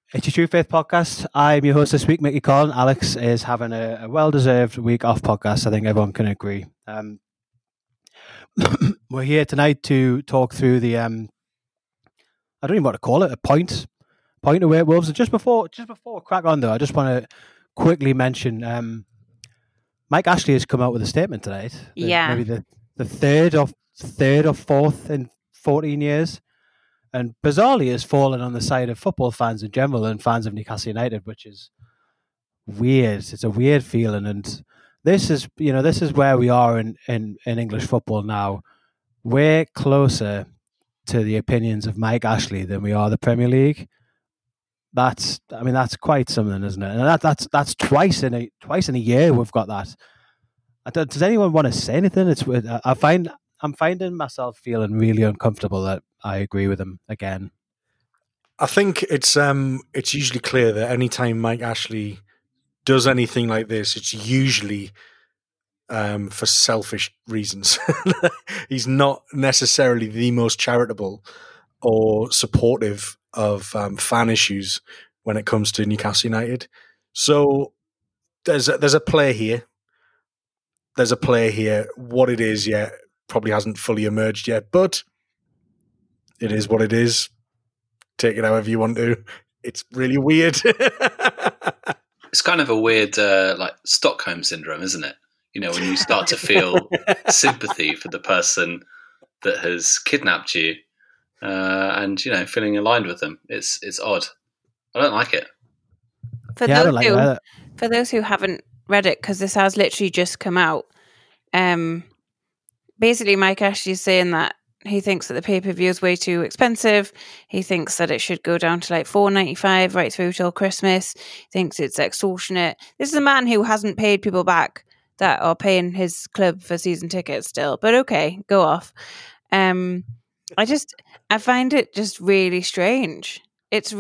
It's your True Faith podcast. I'm your host this week, Mickey Collin. Alex is having a well-deserved week off podcast. I think everyone can agree. We're here tonight to talk through the I don't even know what to call it, a point away at Wolves. And just before we crack on though, I just want to quickly mention Mike Ashley has come out with a statement tonight. Yeah, maybe the third or fourth in 14 years. And bizarrely has fallen on the side of football fans in general and fans of Newcastle United, which is weird. It's a weird feeling. And this is where we are in English football now. We're closer to the opinions of Mike Ashley than we are the Premier League. That's quite something, isn't it? And that's twice in a year we've got that. Does anyone want to say anything? I'm finding myself feeling really uncomfortable that I agree with him again. I think it's usually clear that anytime Mike Ashley does anything like this, it's usually for selfish reasons. He's not necessarily the most charitable or supportive of fan issues when it comes to Newcastle United. So there's a player here. There's a player here. What it is yet probably hasn't fully emerged yet, but it is what it is. Take it however you want to. It's really weird. It's kind of a weird like Stockholm syndrome, isn't it? You know, when you start to feel sympathy for the person that has kidnapped you, and feeling aligned with them. It's odd. I don't like it. For those who haven't read it, because this has literally just come out. Basically, Mike Ashley is saying that he thinks that the pay-per-view is way too expensive. He thinks that it should go down to like $4.95 right through till Christmas. He thinks it's extortionate. This is a man who hasn't paid people back that are paying his club for season tickets still. But okay, go off. I find it just really strange. It's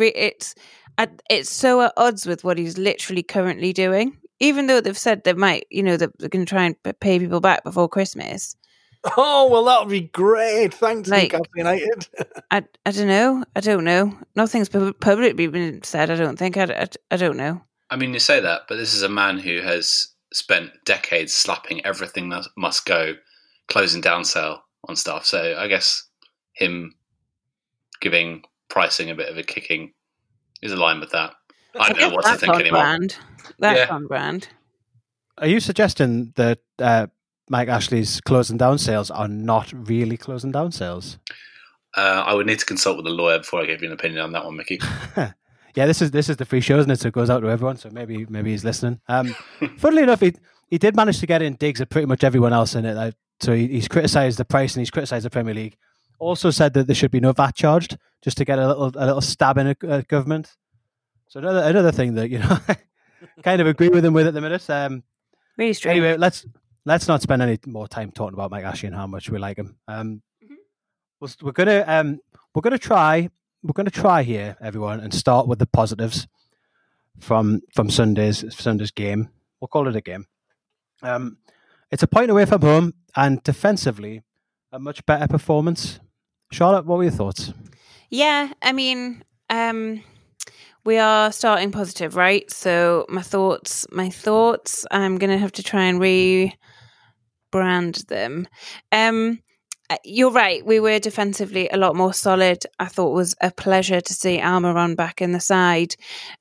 so at odds with what he's literally currently doing. Even though they've said they might, they're going to try and pay people back before Christmas. Oh, well, that would be great. Thanks, Newcastle United. I don't know. Nothing's publicly been said, I don't think. I don't know. I mean, you say that, but this is a man who has spent decades slapping everything that must go, closing down sale on stuff. So I guess him giving pricing a bit of a kicking is aligned with that. I don't know what to think anymore. That's on brand. Are you suggesting that Mike Ashley's closing down sales are not really closing down sales? I would need to consult with a lawyer before I give you an opinion on that one, Mickey. Yeah, this is the free show, isn't it? So it goes out to everyone. So maybe he's listening. Funnily enough, he did manage to get in digs at pretty much everyone else in it. So he's criticised the price and he's criticised the Premier League. Also said that there should be no VAT charged, just to get a little stab in a government. So another thing that kind of agree with him with at the minute. Really strange. Anyway, let's not spend any more time talking about Mike Ashley and how much we like him. We're gonna try here, everyone, and start with the positives from Sunday's game. We'll call it a game. It's a point away from home, and defensively, a much better performance. Charlotte, what were your thoughts? Yeah, I mean, we are starting positive, right? So my thoughts, I'm going to have to try and rebrand them. You're right. We were defensively a lot more solid. I thought it was a pleasure to see Almiron back in the side.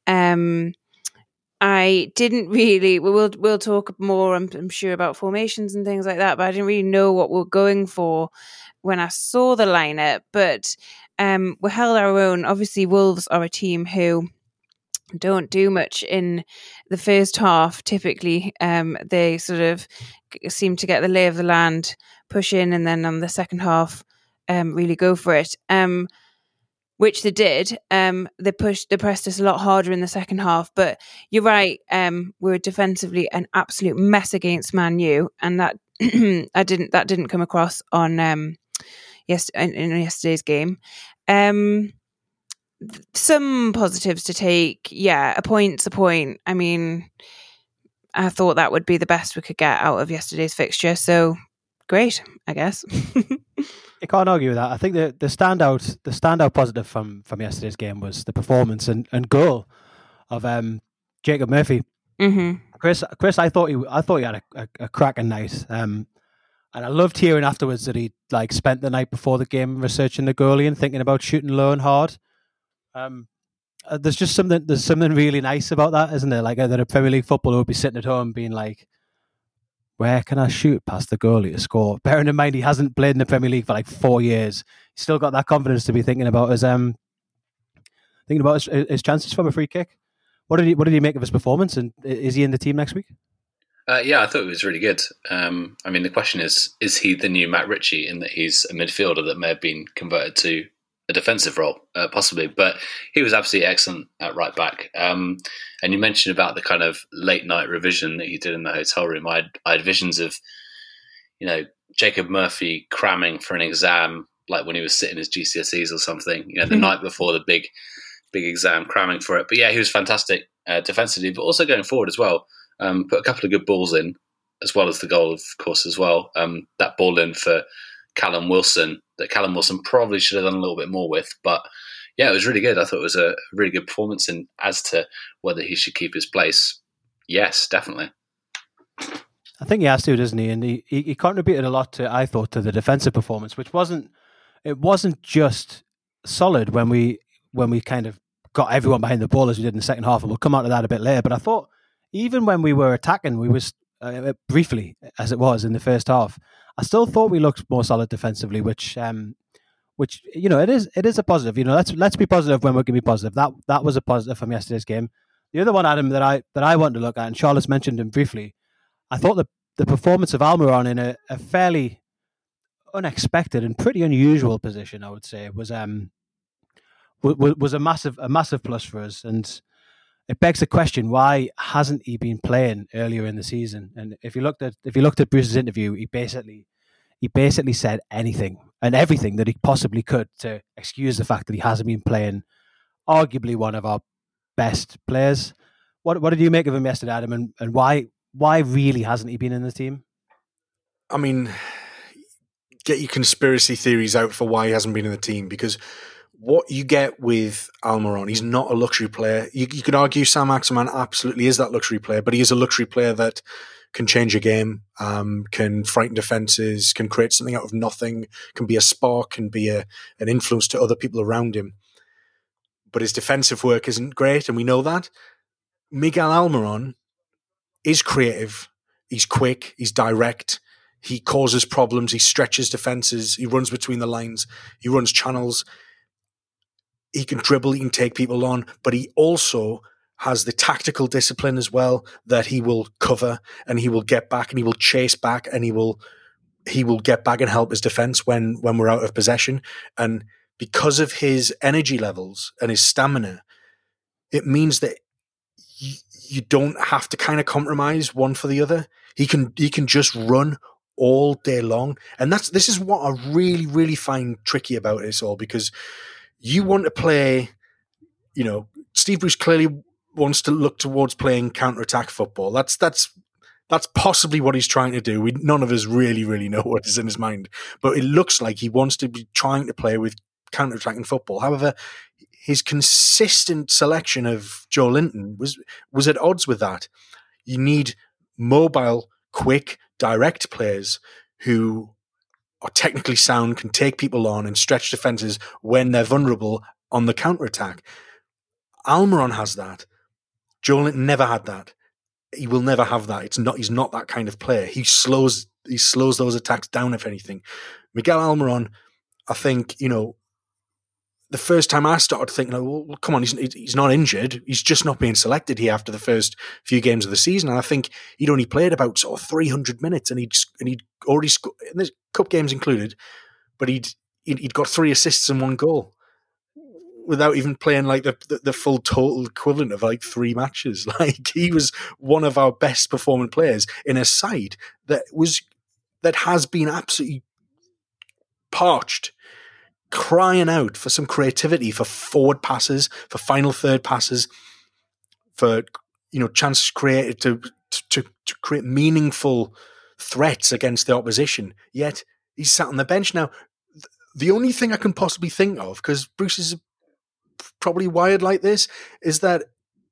I didn't really, we'll talk more, I'm sure, about formations and things like that, but I didn't really know what we're going for when I saw the lineup. But we held our own. Obviously, Wolves are a team who don't do much in the first half. Typically, they sort of seem to get the lay of the land, push in, and then on the second half, really go for it. Which they did. They pressed us a lot harder in the second half. But you're right. We were defensively an absolute mess against Man U, and that that didn't come across on in yesterday's game. Some positives to take. Yeah, a point's a point. I mean, I thought that would be the best we could get out of yesterday's fixture. So great, I guess. You can't argue with that. I think the standout positive from yesterday's game was the performance and goal of Jacob Murphy. Mm-hmm. Chris, I thought he had a cracking night. And I loved hearing afterwards that he spent the night before the game researching the goalie and thinking about shooting low and hard. There's something really nice about that, isn't there? Like that a Premier League footballer would be sitting at home being like, where can I shoot past the goalie to score? Bearing in mind he hasn't played in the Premier League for 4 years, he's still got that confidence to be thinking about his chances from a free kick. What did he make of his performance? And is he in the team next week? Yeah, I thought it was really good. I mean, the question is he the new Matt Ritchie in that he's a midfielder that may have been converted to a defensive role, possibly? But he was absolutely excellent at right back. And you mentioned about the kind of late night revision that he did in the hotel room. I had visions of, Jacob Murphy cramming for an exam, like when he was sitting his GCSEs or something, the night before the big exam, cramming for it. But yeah, he was fantastic defensively, but also going forward as well. Put a couple of good balls in, as well as the goal, of course, as well. That ball in for Callum Wilson, that Callum Wilson probably should have done a little bit more with. But yeah, it was really good. I thought it was a really good performance. And as to whether he should keep his place, yes, definitely. I think he has to, doesn't he? And he contributed a lot to the defensive performance, which wasn't just solid when we kind of got everyone behind the ball as we did in the second half, and we'll come on to that a bit later. But I thought even when we were attacking, we was briefly as it was in the first half, I still thought we looked more solid defensively, which it is a positive. Let's be positive when we're going to be positive. That was a positive from yesterday's game. The other one, Adam, that I wanted to look at, and Charlotte's mentioned him briefly, I thought the performance of Almiron in a fairly unexpected and pretty unusual position, I would say, was a massive plus for us. And it begs the question, why hasn't he been playing earlier in the season? And if you looked at Bruce's interview, he basically said anything and everything that he possibly could to excuse the fact that he hasn't been playing arguably one of our best players. What did you make of him yesterday, Adam, and why really hasn't he been in the team? I mean, get your conspiracy theories out for why he hasn't been in the team, because what you get with Almiron, he's not a luxury player. You could argue Sam Maximan absolutely is that luxury player, but he is a luxury player that can change a game, can frighten defenses, can create something out of nothing, can be a spark, can be an influence to other people around him. But his defensive work isn't great, and we know that. Miguel Almiron is creative. He's quick. He's direct. He causes problems. He stretches defenses. He runs between the lines. He runs channels. He can dribble. He can take people on. But he also has the tactical discipline as well, that he will cover and he will get back and he will chase back and he will get back and help his defense when we're out of possession. And because of his energy levels and his stamina, it means that you don't have to kind of compromise one for the other. He can just run all day long. And this is what I really, really find tricky about this all, because you want to play, Steve Bruce clearly wants to look towards playing counter-attack football. That's possibly what he's trying to do. None of us really, really know what is in his mind, but it looks like he wants to be trying to play with counter-attacking football. However, his consistent selection of Joelinton was at odds with that. You need mobile, quick, direct players who are technically sound, can take people on and stretch defenses when they're vulnerable on the counter-attack. Almiron has that. Joelinton never had that. He will never have that. He's not that kind of player. He slows those attacks down, if anything. Miguel Almiron, I think, the first time I started thinking, well, come on, he's not injured. He's just not being selected here after the first few games of the season. And I think he'd only played about sort of 300 minutes, and he'd already scored, and there's cup games included, but he'd got 3 assists and 1 goal without even playing like the full total equivalent of like 3 matches. Like, he was one of our best performing players in a side that has been absolutely parched, crying out for some creativity, for forward passes, for final third passes, for chances created to create meaningful threats against the opposition. Yet he's sat on the bench now. the only thing I can possibly think of, because Bruce is probably wired like this, is that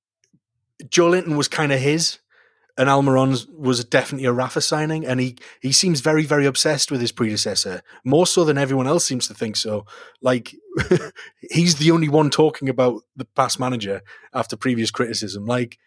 Joe Linton was kind of his, and Almiron was definitely a Rafa signing, and he seems very, very obsessed with his predecessor, more so than everyone else seems to think so. Like, he's the only one talking about the past manager after previous criticism. Like,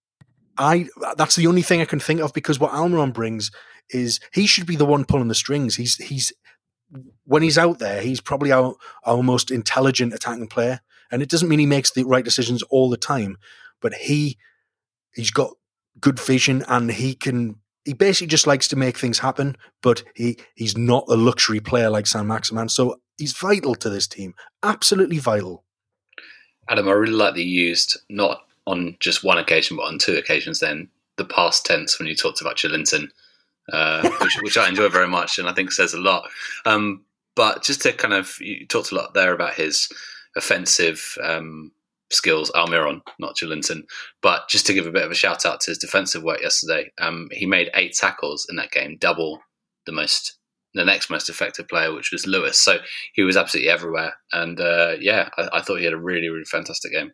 that's the only thing I can think of, because what Almiron brings is he should be the one pulling the strings. He's when he's out there, he's probably our most intelligent attacking player, and it doesn't mean he makes the right decisions all the time, but he's got good vision, and he basically just likes to make things happen, but he's not a luxury player like Saint-Maximin, so he's vital to this team, absolutely vital. Adam, I really like that you used, not on just one occasion, but on 2 occasions then, the past tense when you talked about Joelinton, which I enjoy very much, and I think says a lot. But just to kind of, you talked a lot there about his offensive skills, Almiron, not Joelinton, but just to give a bit of a shout out to his defensive work yesterday. He made 8 tackles in that game, double the next most effective player, which was Lewis. So he was absolutely everywhere, and I thought he had a really, really fantastic game.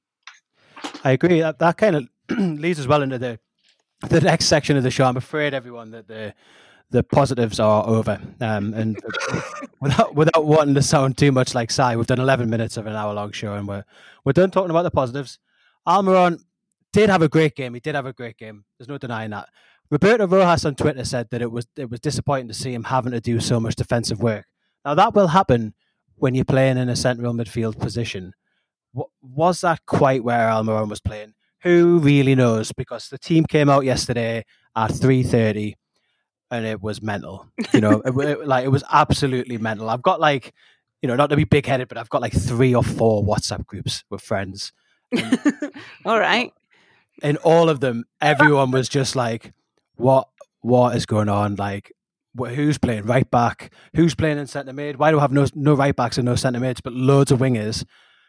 I agree. That kind of leads us well into the next section of the show. I'm afraid, everyone, that the positives are over. And without wanting to sound too much like Si, we've done 11 minutes of an hour-long show, and we're done talking about the positives. Almiron did have a great game. He did have a great game. There's no denying that. Roberto Rojas on Twitter said that it was disappointing to see him having to do so much defensive work. Now, that will happen when you're playing in a central midfield position. Was that quite where Almiron was playing? Who really knows? Because the team came out yesterday at 3:30 and it was mental. You know, it was absolutely mental. I've got not to be big-headed, but I've got 3 or 4 WhatsApp groups with friends. All right. In all of them, everyone was just like, what is going on? Like, who's playing right back? Who's playing in centre mid? Why do I have no right backs and no centre mids, but loads of wingers?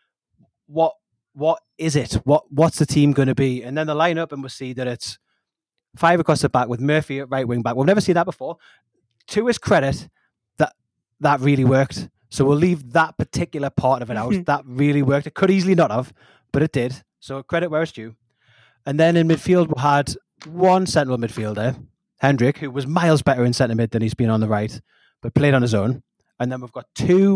What is it? What's the team going to be? And then they line up and we'll see that it's 5 across the back with Murphy at right wing back. We've never seen that before. To his credit, that really worked. So we'll leave that particular part of it out. That really worked. It could easily not have, but it did. So credit where it's due. And then in midfield, we had one central midfielder, Hendrick, who was miles better in centre mid than he's been on the right, but played on his own. And then we've got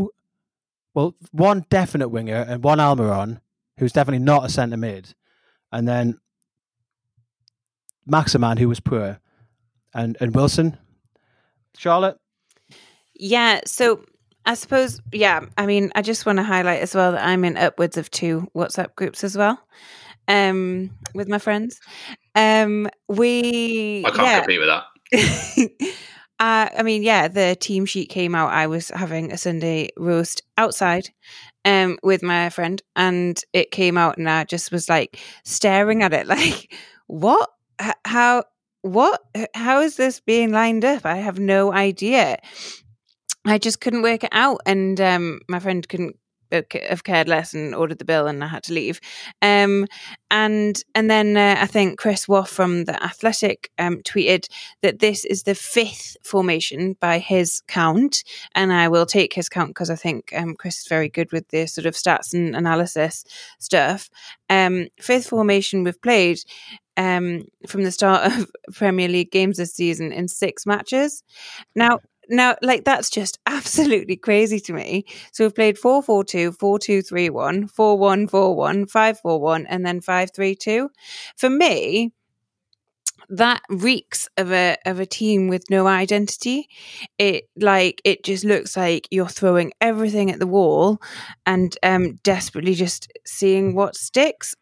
one definite winger and one Almiron, who's definitely not a centre mid. And then Maximin, who was poor. And Wilson. Charlotte? Yeah, so I suppose, I just want to highlight as well that I'm in upwards of 2 WhatsApp groups as well, with my friends. I can't compete with that. The team sheet came out. I was having a Sunday roast outside with my friend, and it came out, and I just was staring at it like, what? How is this being lined up? I have no idea. I just couldn't work it out, and my friend couldn't have cared less and ordered the bill, and I had to leave. And then I think Chris Waugh from The Athletic tweeted that this is the 5th formation by his count, and I will take his count because I think Chris is very good with the sort of stats and analysis stuff. 5th formation we've played from the start of Premier League games this season in 6 matches. Now, that's just absolutely crazy to me. So we've played 4-4-2, 4-2-3-1, 4-1-4-1, 5-4-1, and then 5-3-2. For me, that reeks of a team with no identity. It just looks like you're throwing everything at the wall and desperately just seeing what sticks.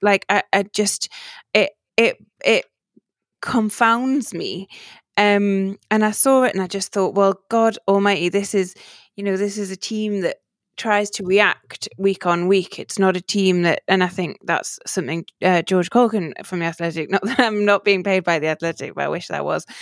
It confounds me. And I saw it and I just thought, well, God Almighty, this is a team that tries to react week on week. It's not a team that, and I think that's something George Colkin from The Athletic, not that I'm not being paid by The Athletic, but I wish that was.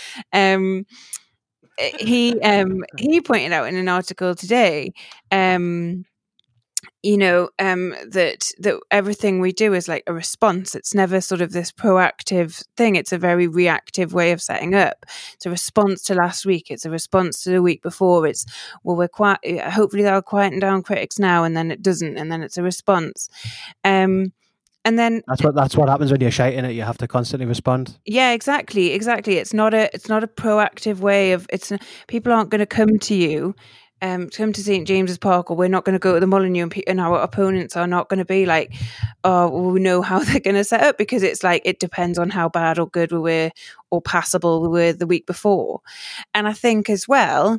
He pointed out in an article today that everything we do is like a response. It's never sort of this proactive thing. It's a very reactive way of setting up. It's a response to last week. It's a response to the week before. It's, well, we're hopefully that'll quieten down critics now, and then it doesn't, and then it's a response. And then that's what happens when you're shouting it. You have to constantly respond. Yeah, exactly. It's not a proactive way of. People aren't going to come to you. Come to St. James's Park, or we're not going to go to the Molineux, and our opponents are not going to be like, oh, well, we know how they're going to set up, because it's like, it depends on how bad or good we were or passable we were the week before. And I think as well,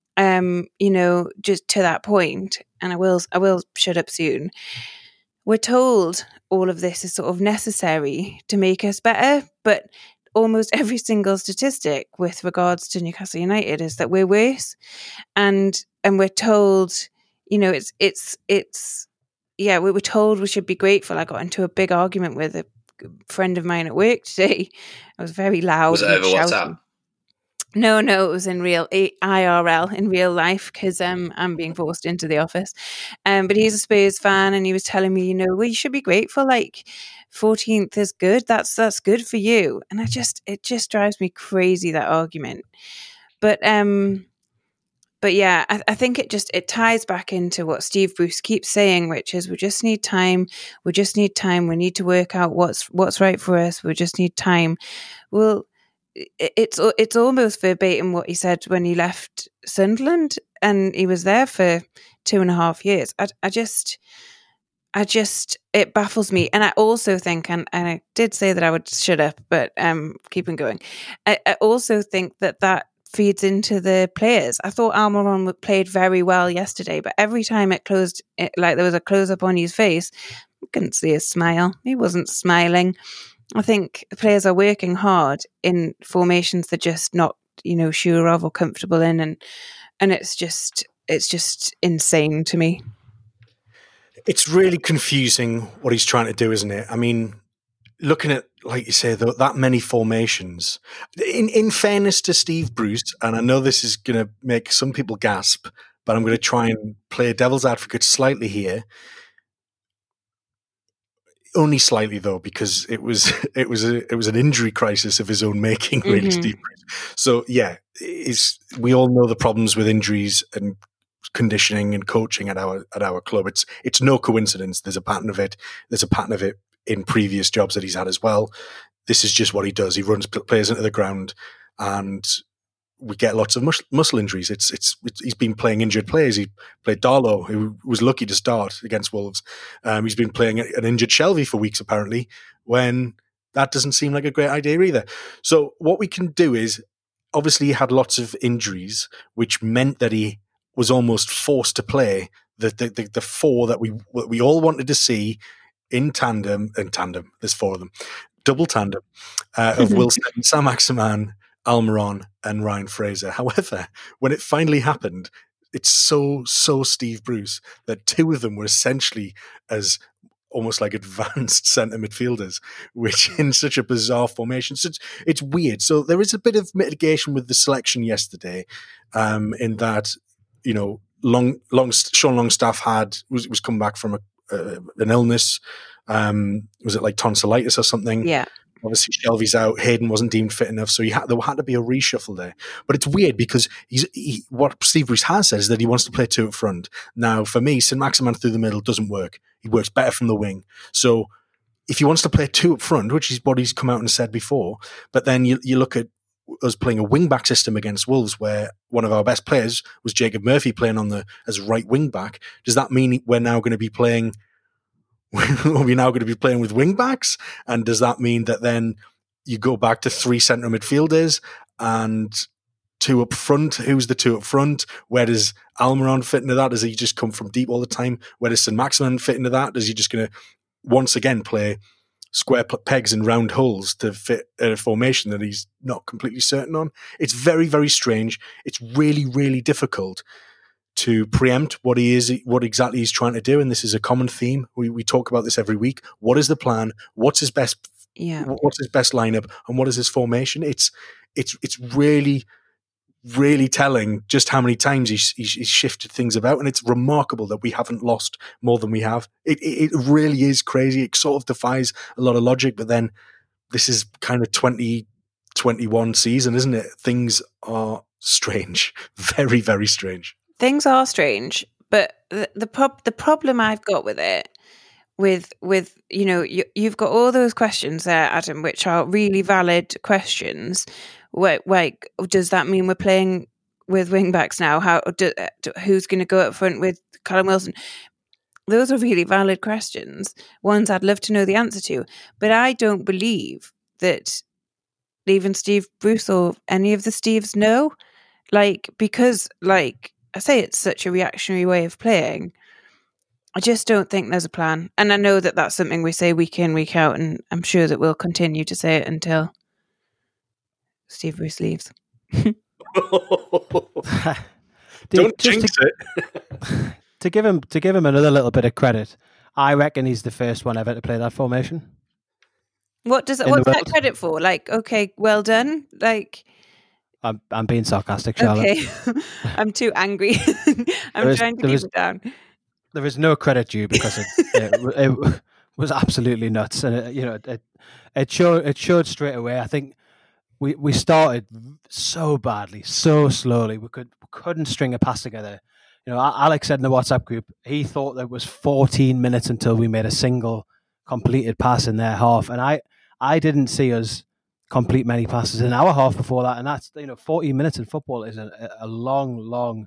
just to that point, and I will shut up soon. We're told all of this is sort of necessary to make us better, but almost every single statistic with regards to Newcastle United is that we're worse, and we're told, we were told we should be grateful. I got into a big argument with a friend of mine at work today. I was very loud. Was it over WhatsApp? No, it was in real IRL, in real life, because I'm being forced into the office. But he's a Spurs fan, and he was telling me, you should be grateful. Like 14th is good. That's good for you. And it just drives me crazy, that argument. But yeah, I think it ties back into what Steve Bruce keeps saying, which is we just need time. We just need time. We need to work out what's right for us. We just need time. Well, it's almost verbatim what he said when he left Sunderland, and he was there for 2.5 years. I just it baffles me. And I also think, and I did say that I would shut up, but keeping going. I also think that feeds into the players. I thought Almiron played very well yesterday, but every time it closed, like there was a close up on his face, I couldn't see a smile. He wasn't smiling. I think the players are working hard in formations they're just not, sure of or comfortable in, and it's just insane to me. It's really confusing what he's trying to do, isn't it? I mean, looking at, like you say, that many formations. In fairness to Steve Bruce, and I know this is going to make some people gasp, but I'm going to try and play devil's advocate slightly here. Only slightly, though, because it was an injury crisis of his own making, really, Steve Bruce. So yeah, we all know the problems with injuries and conditioning and coaching at our club. It's no coincidence. There's a pattern of it. There's a pattern of it in previous jobs that he's had as well. This is just what he does. He runs players into the ground, and we get lots of muscle injuries. He's been playing injured players. He played Darlow, who was lucky to start against Wolves. He's been playing an injured Shelvey for weeks, apparently, when that doesn't seem like a great idea either. So what we can do is, obviously he had lots of injuries, which meant that he was almost forced to play the four that we all wanted to see in tandem. There's four of them, double tandem of Wilson, Saint-Maximin, Almiron and Ryan Fraser. However, when it finally happened, it's so Steve Bruce that two of them were essentially as almost like advanced centre midfielders, which in such a bizarre formation. So it's weird. So there is a bit of mitigation with the selection yesterday, in that, Sean Longstaff was come back from an illness. Was it like tonsillitis or something? Yeah. Obviously, Shelvey's out. Hayden wasn't deemed fit enough, so there had to be a reshuffle there. But it's weird because what Steve Bruce has said is that he wants to play two up front. Now, for me, Saint-Maximin through the middle doesn't work. He works better from the wing. So if he wants to play two up front, which is what he's come out and said before, but then you look at us playing a wing-back system against Wolves where one of our best players was Jacob Murphy playing as right wing-back, does that mean we're now going to be playing... Are we now going to be playing with wing backs? And does that mean that then you go back to three centre midfielders and two up front? Who's the two up front? Where does Almiron fit into that? Does he just come from deep all the time? Where does Saint-Maximin fit into that? Is he just going to once again play square pegs and round holes to fit a formation that he's not completely certain on? It's very, very strange. It's really, really difficult to preempt what exactly he's trying to do, and this is a common theme. We talk about this every week. What is the plan? What's his best? What's his best lineup? And what is his formation? It's really really telling just how many times he's shifted things about, and it's remarkable that we haven't lost more than we have. It really is crazy. It sort of defies a lot of logic, but then this is kind of 2021 season, isn't it? Things are strange, very, very strange. Things are strange, but the problem I've got with it, with you've got all those questions there, Adam, which are really valid questions. Like, does that mean we're playing with wingbacks now? Who's going to go up front with Callum Wilson? Those are really valid questions, ones I'd love to know the answer to. But I don't believe that even Steve Bruce or any of the Steves know. Because I say, it's such a reactionary way of playing. I just don't think there's a plan. And I know that that's something we say week in, week out, and I'm sure that we'll continue to say it until Steve Bruce leaves. Don't jinx it. To give him another little bit of credit, I reckon he's the first one ever to play that formation. What's that credit for? Okay, well done. I'm being sarcastic, Charlotte. Okay, I'm too angry. I'm trying to keep it down. There is no credit due because it was absolutely nuts, and it showed straight away. I think we started so badly, so slowly. We couldn't string a pass together. Alex said in the WhatsApp group he thought there was 14 minutes until we made a single completed pass in their half, and I didn't see us complete many passes in our half before that. And that's 14 minutes in football is a long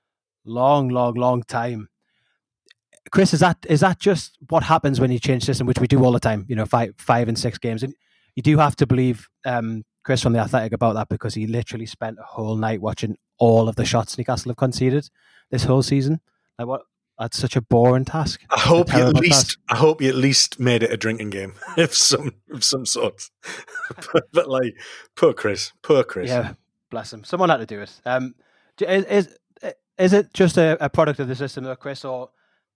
time. Chris, is that just what happens when you change system, which we do all the time? 5 and 6 games, and you do have to believe Chris from The Athletic about that, because he literally spent a whole night watching all of the shots Newcastle have conceded this whole season. That's such a boring task. I hope you at least made it a drinking game of some sort. but poor Chris. Yeah, bless him. Someone had to do it. Is it just a product of the system, though, Chris, or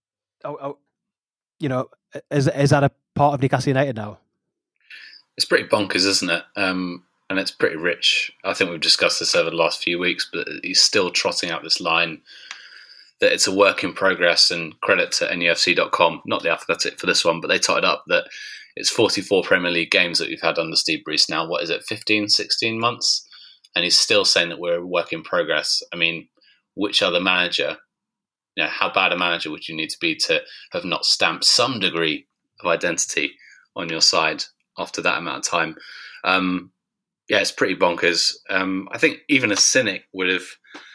is that a part of Newcastle United now? It's pretty bonkers, isn't it? And it's pretty rich. I think we've discussed this over the last few weeks, but he's still trotting out this line that it's a work in progress, and credit to NUFC.com, not The Athletic for this one, but they totted up that it's 44 Premier League games that we've had under Steve Bruce now. What is it, 15, 16 months? And he's still saying that we're a work in progress. I mean, which other manager, how bad a manager would you need to be to have not stamped some degree of identity on your side after that amount of time? It's pretty bonkers. I think even a cynic would have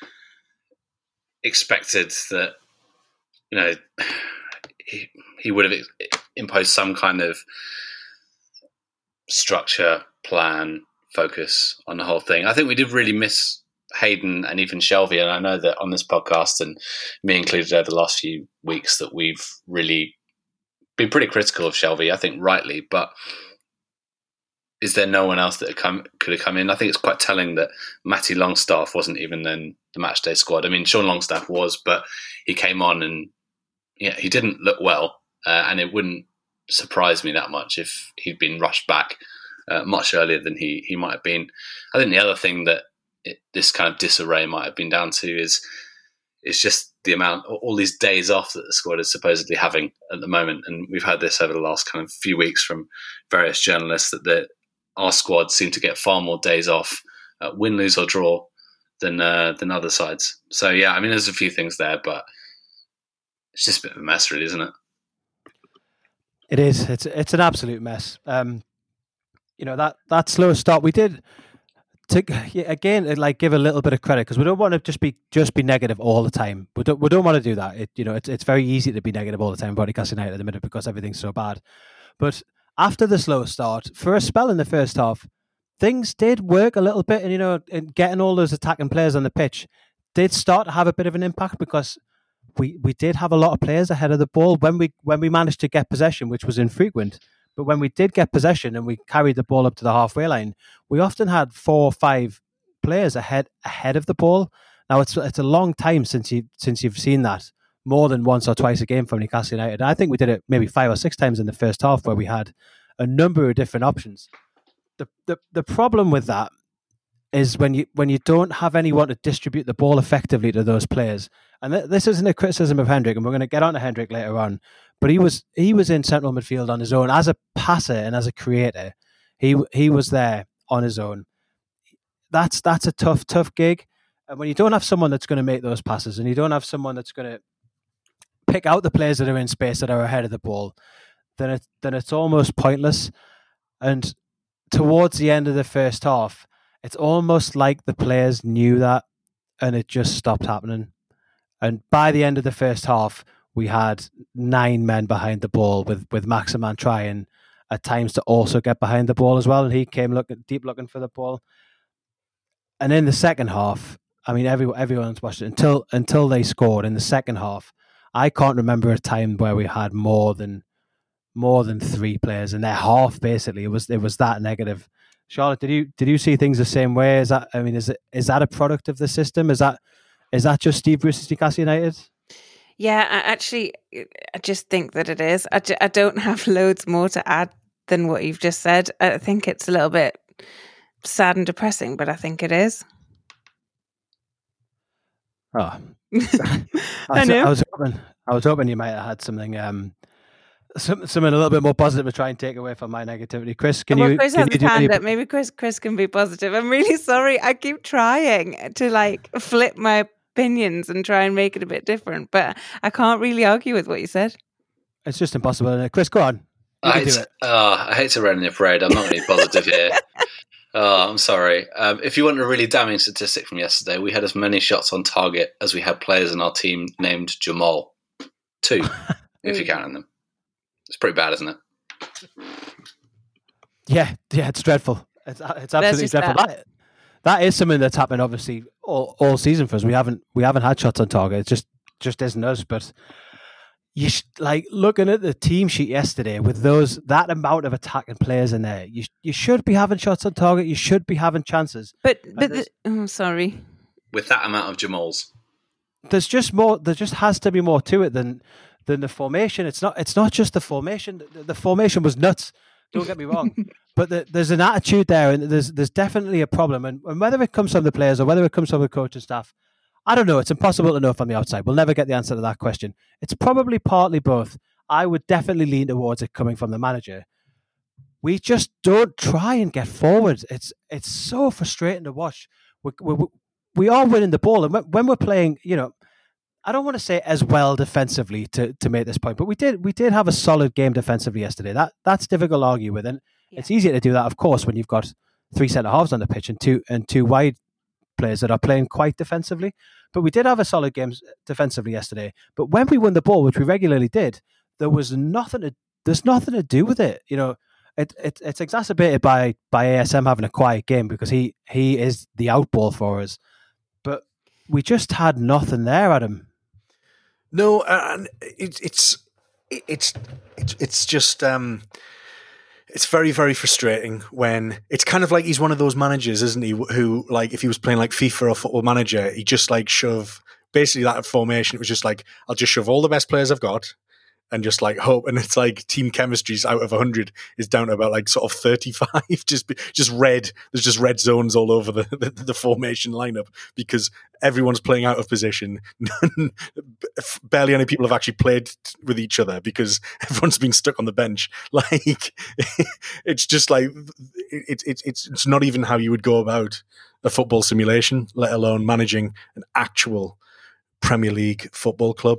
expected that, he would have imposed some kind of structure, plan, focus on the whole thing. I think we did really miss Hayden and even Shelvey, and I know that on this podcast, and me included over the last few weeks, that we've really been pretty critical of Shelvey, I think rightly, but is there no one else that could have come in? I think it's quite telling that Matty Longstaff wasn't even in the matchday squad. I mean, Sean Longstaff was, but he came on and he didn't look well, and it wouldn't surprise me that much if he'd been rushed back much earlier than he might have been. I think the other thing that this kind of disarray might have been down to is just the amount, all these days off that the squad is supposedly having at the moment. And we've had this over the last kind of few weeks from various journalists that our squad seem to get far more days off, win, lose or draw, than other sides. So yeah, I mean, there's a few things there, but it's just a bit of a mess, really, isn't it? It is. It's an absolute mess. That slow start we did. Again, give a little bit of credit, because we don't want to just be negative all the time. We don't want to do that. It's very easy to be negative all the time about Newcastle United at the minute because everything's so bad. But after the slow start, for a spell in the first half, things did work a little bit, and getting all those attacking players on the pitch did start to have a bit of an impact, because we did have a lot of players ahead of the ball when we managed to get possession, which was infrequent. But when we did get possession and we carried the ball up to the halfway line, we often had 4 or 5 players ahead of the ball. Now it's a long time since you've seen that more than once or twice a game from Newcastle United. I think we did it maybe 5 or 6 times in the first half, where we had a number of different options. The problem with that is when you don't have anyone to distribute the ball effectively to those players. And this isn't a criticism of Hendrick, and we're going to get on to Hendrick later on. But he was in central midfield on his own as a passer and as a creator. He was there on his own. That's a tough gig. And when you don't have someone that's going to make those passes, and you don't have someone that's going to pick out the players that are in space that are ahead of the ball, then it's almost pointless. And towards the end of the first half, it's almost like the players knew that, and it just stopped happening. And by the end of the first half, we had 9 men behind the ball, with Maximin trying at times to also get behind the ball as well. And he came looking for the ball. And in the second half, I mean, everyone's watched it until they scored in the second half. I can't remember a time where we had more than 3 players in their half. Basically, it was that negative. Charlotte, did you see things the same way? Is that a product of the system? Is that just Steve Bruce's Newcastle United? Yeah, I just think that it is. I don't have loads more to add than what you've just said. I think it's a little bit sad and depressing, but I think it is. Oh, I know. I was hoping you might have had something something a little bit more positive to try and take away from my negativity. Chris, Chris has his hand up. Maybe Chris can be positive. I'm really sorry. I keep trying to flip my opinions and try and make it a bit different, but I can't really argue with what you said. It's just impossible, isn't it? Chris, go on. I hate to rain on your parade. I'm not really positive here. Oh, I'm sorry. If you want a really damning statistic from yesterday, we had as many shots on target as we had players in our team named Jamal. 2, if you're counting them. It's pretty bad, isn't it? Yeah, it's dreadful. It's absolutely dreadful. That is something that's happened, obviously, all season for us. We haven't had shots on target. It just isn't us. But you looking at the team sheet yesterday with that amount of attacking players in there, you should be having shots on target. You should be having chances. Sorry. With that amount of Jamals, there's just more. There just has to be more to it than the formation. It's not just the formation. The formation was nuts. Don't get me wrong, but there's an attitude there, and there's definitely a problem. And whether it comes from the players or whether it comes from the coaching staff, I don't know. It's impossible to know from the outside. We'll never get the answer to that question. It's probably partly both. I would definitely lean towards it coming from the manager. We just don't try and get forward. It's so frustrating to watch. We are winning the ball, and when we're playing, I don't want to say as well defensively to make this point, but we did have a solid game defensively yesterday. That's difficult to argue with, and it's easier to do that, of course, when you've got 3 centre halves on the pitch and two wide players that are playing quite defensively. But we did have a solid game defensively yesterday. But when we won the ball, which we regularly did, there's nothing to do with it. It's exacerbated by ASM having a quiet game because he is the outball for us. But we just had nothing there, Adam. No, and it's just it's very, very frustrating when it's kind of like he's one of those managers, isn't he? Who, if he was playing like FIFA or Football Manager, he just shove basically that formation. It was just I'll just shove all the best players I've got and just hope. And it's team chemistry's out of 100 is down to about sort of 35. just red. There's just red zones all over the formation lineup because everyone's playing out of position. Barely any people have actually played with each other because everyone's been stuck on the bench. It's just it's not even how you would go about a football simulation, let alone managing an actual Premier League football club.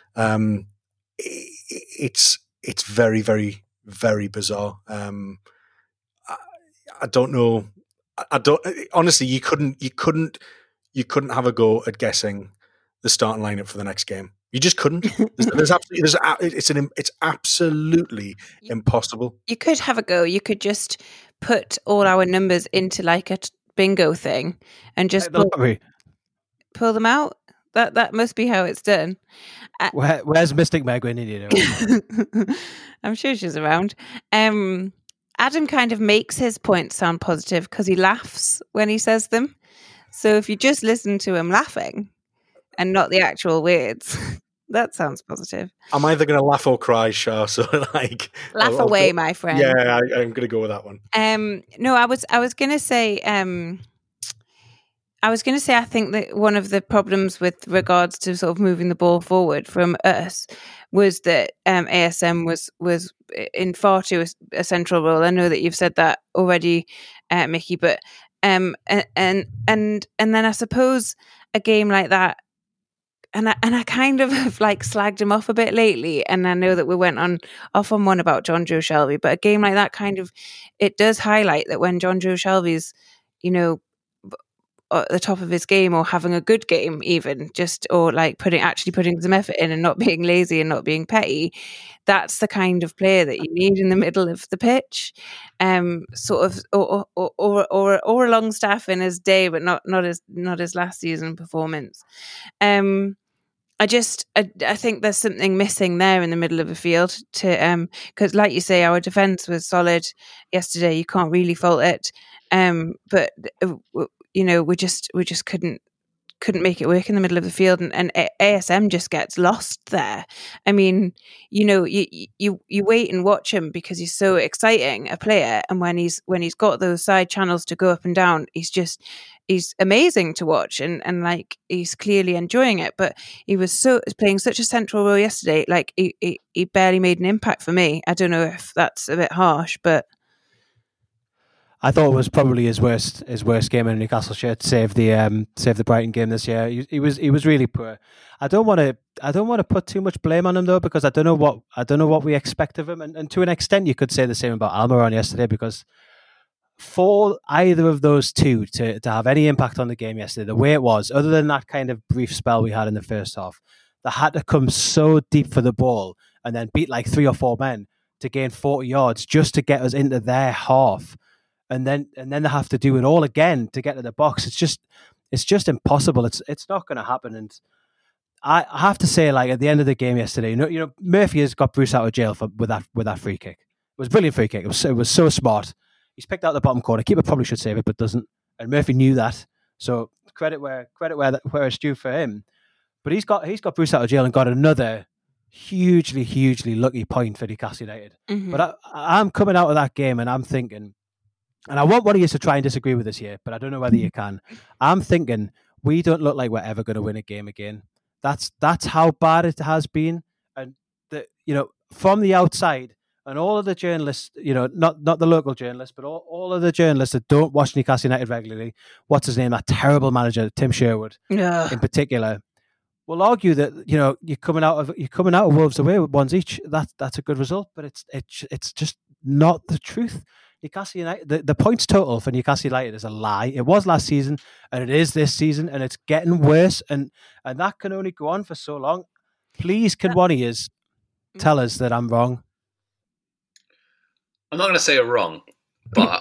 It's very, very, very bizarre. I don't know. I don't honestly. You couldn't have a go at guessing the starting lineup for the next game. You just couldn't. It's absolutely impossible. You could have a go. You could just put all our numbers into a bingo thing and just pull them out. That must be how it's done. Where's Mystic Meg when you need her? I'm sure she's around. Adam kind of makes his points sound positive because he laughs when he says them. So if you just listen to him laughing and not the actual words, that sounds positive. I'm either going to laugh or cry, Shah. So laugh away, my friend. Yeah, I'm going to go with that one. No, I was going to say I was going to say, I think that one of the problems with regards to sort of moving the ball forward from us was that ASM was in far too a central role. I know that you've said that already, Mickey, but and then I suppose a game like that, and I kind of have like slagged him off a bit lately, and I know that we went off on one about John Joe Shelby, but a game like that kind of, it does highlight that when John Joe Shelby's, at the top of his game or having a good game, even just, or like actually putting some effort in and not being lazy and not being petty, that's the kind of player that you need in the middle of the pitch, sort of, or a Longstaff in his day, but not his last season performance. I think there's something missing there in the middle of the field to, because like you say, our defence was solid yesterday. You can't really fault it, but we just couldn't make it work in the middle of the field, and ASM just gets lost there. I mean, you wait and watch him because he's so exciting a player, and when he's got those side channels to go up and down, he's amazing to watch, and like he's clearly enjoying it. But he was playing such a central role yesterday, like he barely made an impact for me. I don't know if that's a bit harsh, but I thought it was probably his worst game in a Newcastle shirt, save the Brighton game this year. He was really poor. I don't want to put too much blame on him though, because I don't know what we expect of him, and to an extent you could say the same about Almiron yesterday, because for either of those two to have any impact on the game yesterday, the way it was, other than that kind of brief spell we had in the first half, they had to come so deep for the ball and then beat like 3 or 4 men to gain 40 yards just to get us into their half. And then they have to do it all again to get to the box. It's just impossible. It's not going to happen. And I have to say, like at the end of the game yesterday, Murphy has got Bruce out of jail with that free kick. It was a brilliant free kick. It was so smart. He's picked out the bottom corner. Keeper probably should save it, but doesn't. And Murphy knew that. So credit where it's due for him. But he's got Bruce out of jail and got another hugely lucky point for Newcastle United. Mm-hmm. But I'm coming out of that game and I'm thinking. And I want one of you to try and disagree with this here, but I don't know whether you can. I'm thinking we don't look like we're ever going to win a game again. That's how bad it has been. And from the outside, and all of the journalists, not the local journalists, but all of the journalists that don't watch Newcastle United regularly, what's his name, that terrible manager, Tim Sherwood, in particular, will argue that you're coming out of Wolves away with ones each. That's a good result, but it's just not the truth. Newcastle United, the points total for Newcastle United is a lie. It was last season, and it is this season, and it's getting worse, and that can only go on for so long. Please, can one of you tell us that I'm wrong? I'm not going to say you're wrong, but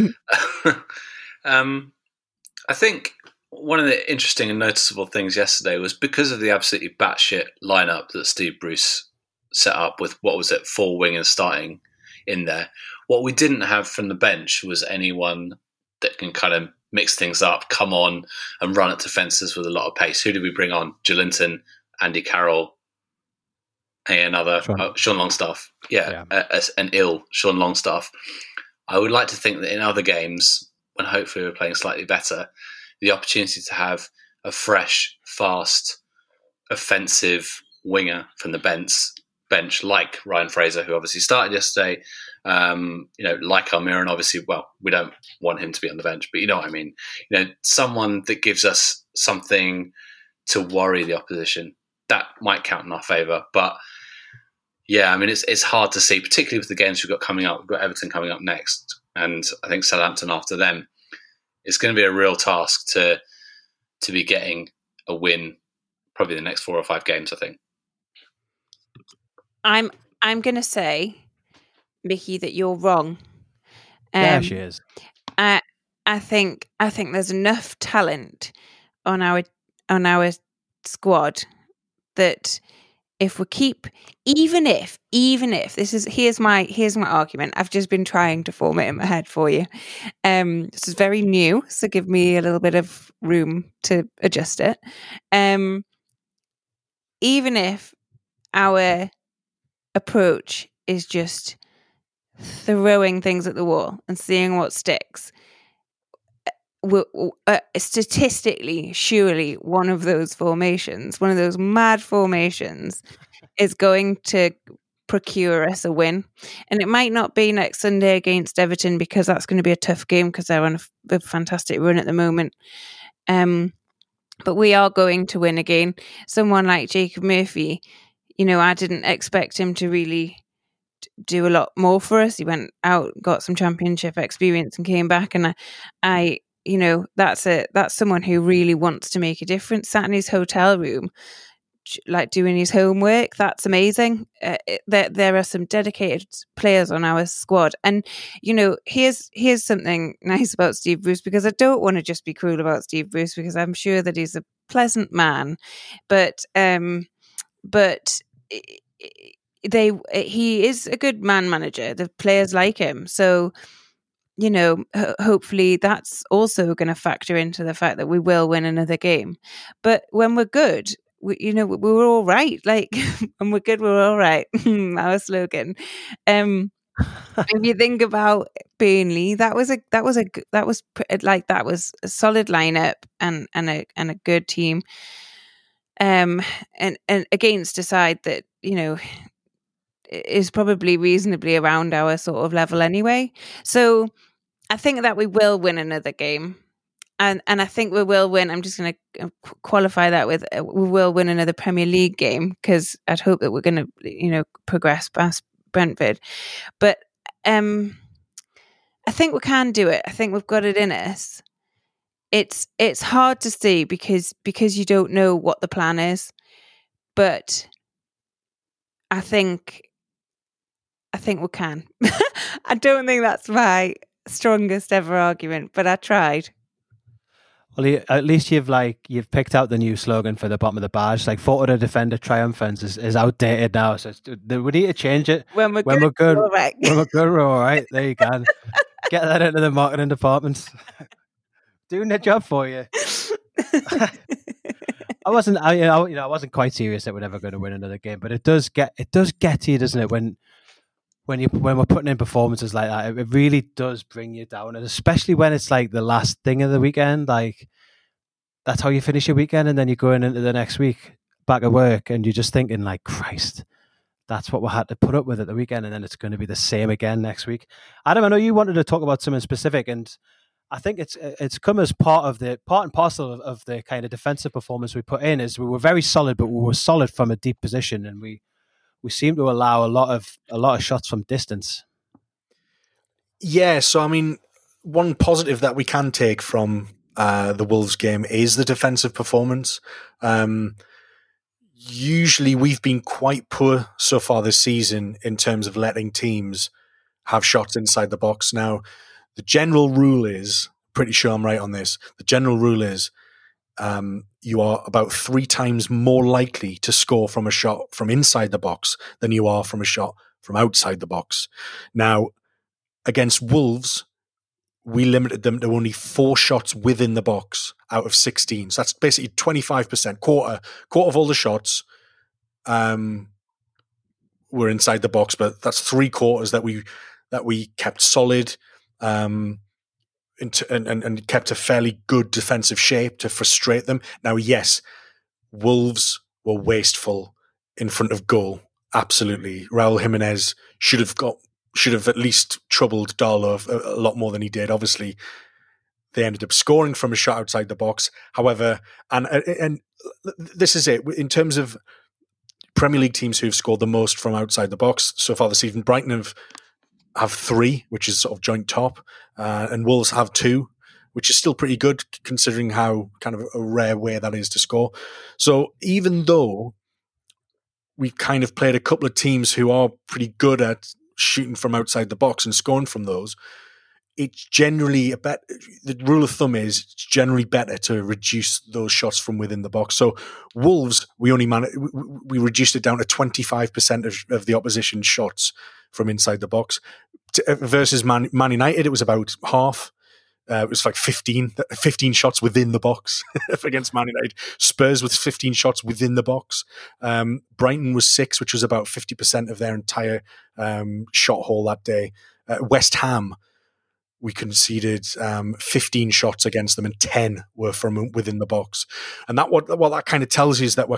I think one of the interesting and noticeable things yesterday was because of the absolutely batshit lineup that Steve Bruce set up with, 4 wingers starting in there. What we didn't have from the bench was anyone that can kind of mix things up, come on and run at defences with a lot of pace. Who did we bring on? Joelinton, Andy Carroll, another Sean Longstaff. An ill Sean Longstaff. I would like to think that in other games, when hopefully we're playing slightly better, the opportunity to have a fresh, fast, offensive winger from the bench like Ryan Fraser, who obviously started yesterday, like Almiron, obviously, well, we don't want him to be on the bench, but you know what I mean. Someone that gives us something to worry the opposition, that might count in our favour. But yeah, I mean, it's hard to see, particularly with the games we've got coming up. We've got Everton coming up next, and I think Southampton after them. It's going to be a real task to be getting a win, probably the next 4 or 5 games, I think. I'm going to say, Mickey, that you're wrong. There she is. I think there's enough talent on our squad that if we keep, even if here's my argument. I've just been trying to form it in my head for you. This is very new, so give me a little bit of room to adjust it. Even if our approach is just throwing things at the wall and seeing what sticks, statistically, surely one of those formations, one of those mad formations, is going to procure us a win. And it might not be next Sunday against Everton, because that's going to be a tough game because they're on a fantastic run at the moment. But we are going to win again. Someone like Jacob Murphy, I didn't expect him to really do a lot more for us. He went out, got some championship experience and came back. And I that's someone who really wants to make a difference. Sat in his hotel room, like doing his homework. That's amazing. There are some dedicated players on our squad, and here's something nice about Steve Bruce, because I don't want to just be cruel about Steve Bruce, because I'm sure that he's a pleasant man, but he is a good man manager. The players like him, so hopefully that's also going to factor into the fact that we will win another game. But when we're good, we're all right. Like, when we're good, we're all right. Our slogan. If you think about Burnley, that was a solid lineup and a good team. And against a side that is probably reasonably around our sort of level anyway. So I think that we will win another game. And I think we will win. I'm just going to qualify that with we will win another Premier League game, because I'd hope that we're going to, progress past Brentford. But I think we can do it. I think we've got it in us. It's hard to see because you don't know what the plan is. But I think we can. I don't think that's my strongest ever argument, but I tried. Well, at least you've picked out the new slogan for the bottom of the badge. Like, "Thought of the defender triumphant" is outdated now, so we need to change it. When we're good, we're all right. When we're good, we're all right. There you go. Get that into the marketing department. Doing their job for you. I wasn't quite serious that we're never going to win another game, but it does get to you, doesn't it? When we're putting in performances like that, it really does bring you down, and especially when it's like the last thing of the weekend. Like, that's how you finish your weekend, and then you're going into the next week back at work, and you're just thinking, like, Christ, that's what we had to put up with at the weekend, and then it's going to be the same again next week. Adam, I know you wanted to talk about something specific, and I think it's come as part and parcel of the kind of defensive performance we put in. Is we were very solid, but we were solid from a deep position, and we seem to allow a lot of shots from distance. Yeah, so I mean, one positive that we can take from the Wolves game is the defensive performance. Usually we've been quite poor so far this season in terms of letting teams have shots inside the box. Now, the general rule is, pretty sure I'm right on this, the general rule is you are about 3 times more likely to score from a shot from inside the box than you are from a shot from outside the box. Now, against Wolves, we limited them to only 4 shots within the box out of 16. So that's basically 25%, quarter of all the shots were inside the box, but that's 3/4 that we kept solid and kept a fairly good defensive shape to frustrate them. Now, yes, Wolves were wasteful in front of goal. Absolutely. Raul Jimenez should have at least troubled Darlow a lot more than he did. Obviously, they ended up scoring from a shot outside the box. However, and this is it, in terms of Premier League teams who've scored the most from outside the box so far this season, Brighton have 3, which is sort of joint top, and Wolves have 2, which is still pretty good considering how kind of a rare way that is to score. So even though we've kind of played a couple of teams who are pretty good at shooting from outside the box and scoring from those, it's generally the rule of thumb is it's generally better to reduce those shots from within the box. So Wolves, we reduced it down to 25% of the opposition shots from inside the box. Versus Man United, it was about half. It was like 15 shots within the box against Man United. Spurs with 15 shots within the box. Brighton was 6, which was about 50% of their entire shot haul that day. West Ham we conceded 15 shots against them, and 10 were from within the box. And what that kind of tells you is that we're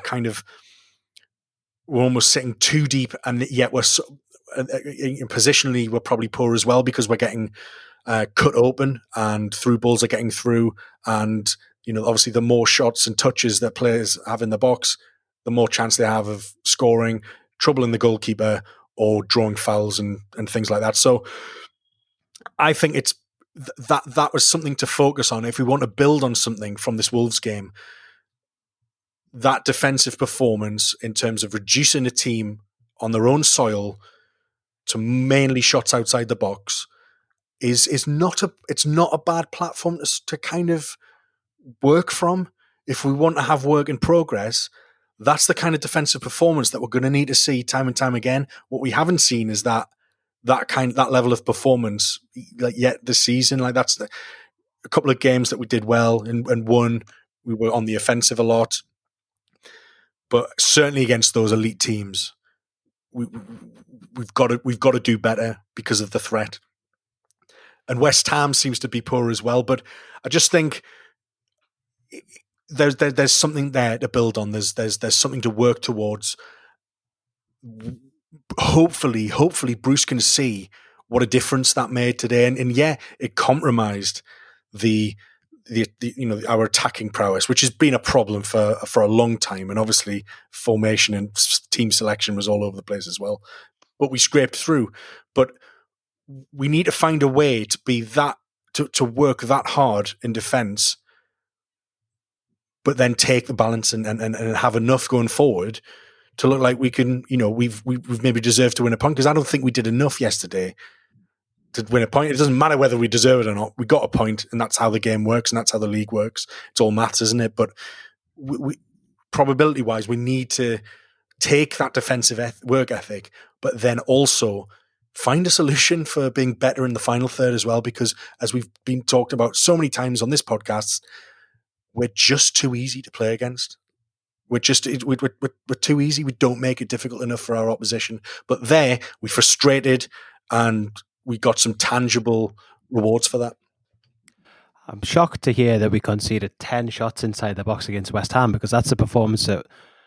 almost sitting too deep, and yet we're positionally we're probably poor as well, because we're getting cut open and through balls are getting through. And obviously the more shots and touches that players have in the box, the more chance they have of scoring, troubling the goalkeeper, or drawing fouls and things like that. So I think it's that was something to focus on if we want to build on something from this Wolves game. That defensive performance in terms of reducing a team on their own soil to mainly shots outside the box is not a bad platform to kind of work from. If we want to have work in progress, that's the kind of defensive performance that we're going to need to see time and time again. What we haven't seen is that level of performance yet this season. Like, that's a couple of games that we did well and won. We were on the offensive a lot, but certainly against those elite teams, we've got to do better because of the threat. And West Ham seems to be poor as well, but I just think there's something there to build on. There's something to work towards. Hopefully Bruce can see what a difference that made today, and yeah, it compromised the our attacking prowess, which has been a problem for a long time, and obviously formation and team selection was all over the place as well. But we scraped through. But we need to find a way to be that to work that hard in defence, but then take the balance and have enough going forward to look like we can, we've maybe deserved to win a point, because I don't think we did enough yesterday to win a point. It doesn't matter whether we deserve it or not. We got a point, and that's how the game works, and that's how the league works. It's all maths, isn't it? But we probability-wise, we need to take that defensive work ethic, but then also find a solution for being better in the final third as well, because as we've been talked about so many times on this podcast, we're just too easy to play against. We're too easy. We don't make it difficult enough for our opposition. But there, we frustrated, and we got some tangible rewards for that. I'm shocked to hear that we conceded 10 shots inside the box against West Ham, because that's a performance that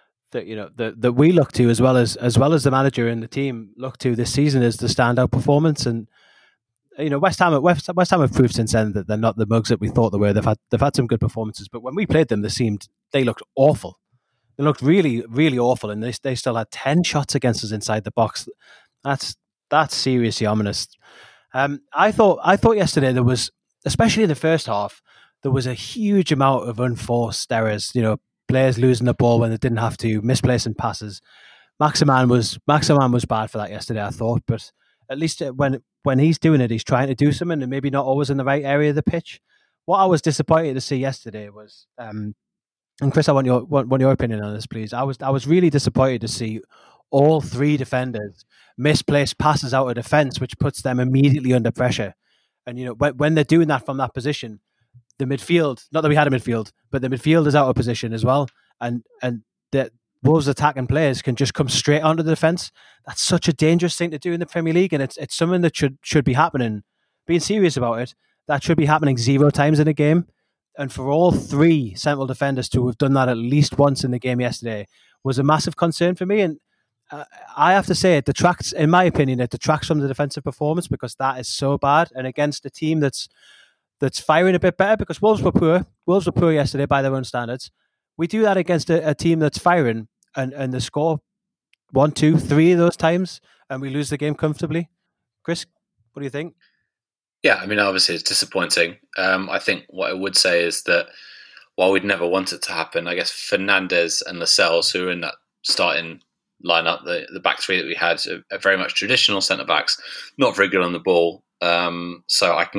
we look to, as well as the manager and the team look to this season, as the standout performance. And West Ham have proved since then that they're not the mugs that we thought they were. They've had some good performances, but when we played them, they looked awful. They looked really, really awful, and they still had 10 shots against us inside the box. That's seriously ominous. I thought yesterday there was, especially in the first half, there was a huge amount of unforced errors. Players losing the ball when they didn't have to, misplacing passes. Maximan was bad for that yesterday, I thought, but at least when he's doing it, he's trying to do something, and maybe not always in the right area of the pitch. What I was disappointed to see yesterday was, and Chris, I want your opinion on this, please. I was really disappointed to see all three defenders misplace passes out of defence, which puts them immediately under pressure. And when they're doing that from that position, the midfield, not that we had a midfield, but the midfield is out of position as well, and the Wolves attacking players can just come straight onto the defence. That's such a dangerous thing to do in the Premier League, and it's something that should be happening. Being serious about it, that should be happening 0 times in a game. And for all three central defenders to have done that at least once in the game yesterday was a massive concern for me. And I have to say, it detracts, in my opinion, from the defensive performance, because that is so bad. And against a team that's firing a bit better, because Wolves were poor. Wolves were poor yesterday by their own standards. We do that against a team that's firing, and they score 1, 2, 3 of those times, and we lose the game comfortably. Chris, what do you think? Yeah, I mean, obviously it's disappointing. I think what I would say is that while we'd never want it to happen, I guess Fernandes and Lascelles, who are in that starting lineup, the back three that we had, are very much traditional centre-backs, not very good on the ball. So I can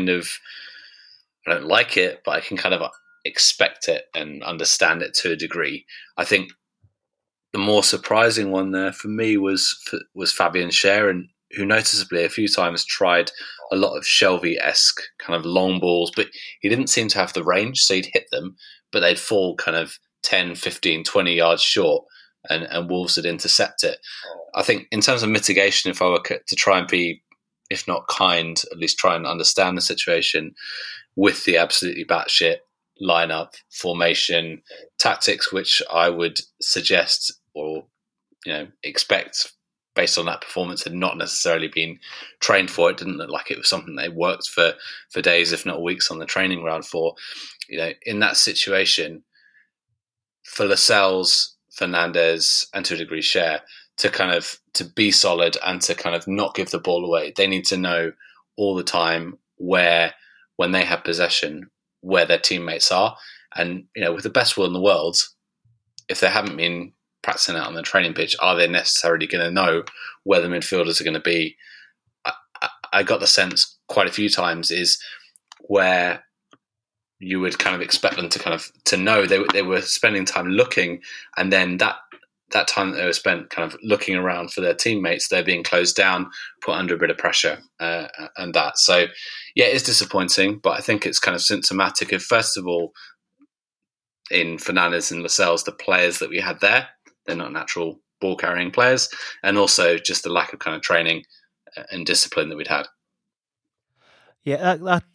I don't like it, but I can kind of expect it and understand it to a degree. I think the more surprising one there for me was Fabian Schär, and who noticeably a few times tried a lot of Shelvey-esque kind of long balls, but he didn't seem to have the range, so he'd hit them, but they'd fall kind of 10, 15, 20 yards short, and Wolves would intercept it. I think in terms of mitigation, if I were to try and be if not kind, at least try and understand the situation with the absolutely batshit lineup, formation, tactics, which I would suggest or expect based on that performance had not necessarily been trained for. It didn't look like it was something they worked for days, if not weeks, on the training ground for. In that situation, for Lascelles, Fernandes, and to a degree Schär to be solid and to kind of not give the ball away, they need to know all the time when they have possession, where their teammates are. And with the best will in the world, if they haven't been practicing out on the training pitch, are they necessarily going to know where the midfielders are going to be? I got the sense quite a few times is where you would kind of expect them to know. They were spending time looking, and then that time that they were spent kind of looking around for their teammates, they're being closed down, put under a bit of pressure, and that. So yeah, it's disappointing, but I think it's kind of symptomatic of, first of all, in Fernandes and Lascelles, the players that we had there. They're not natural ball-carrying players, and also just the lack of kind of training and discipline that we'd had. Yeah,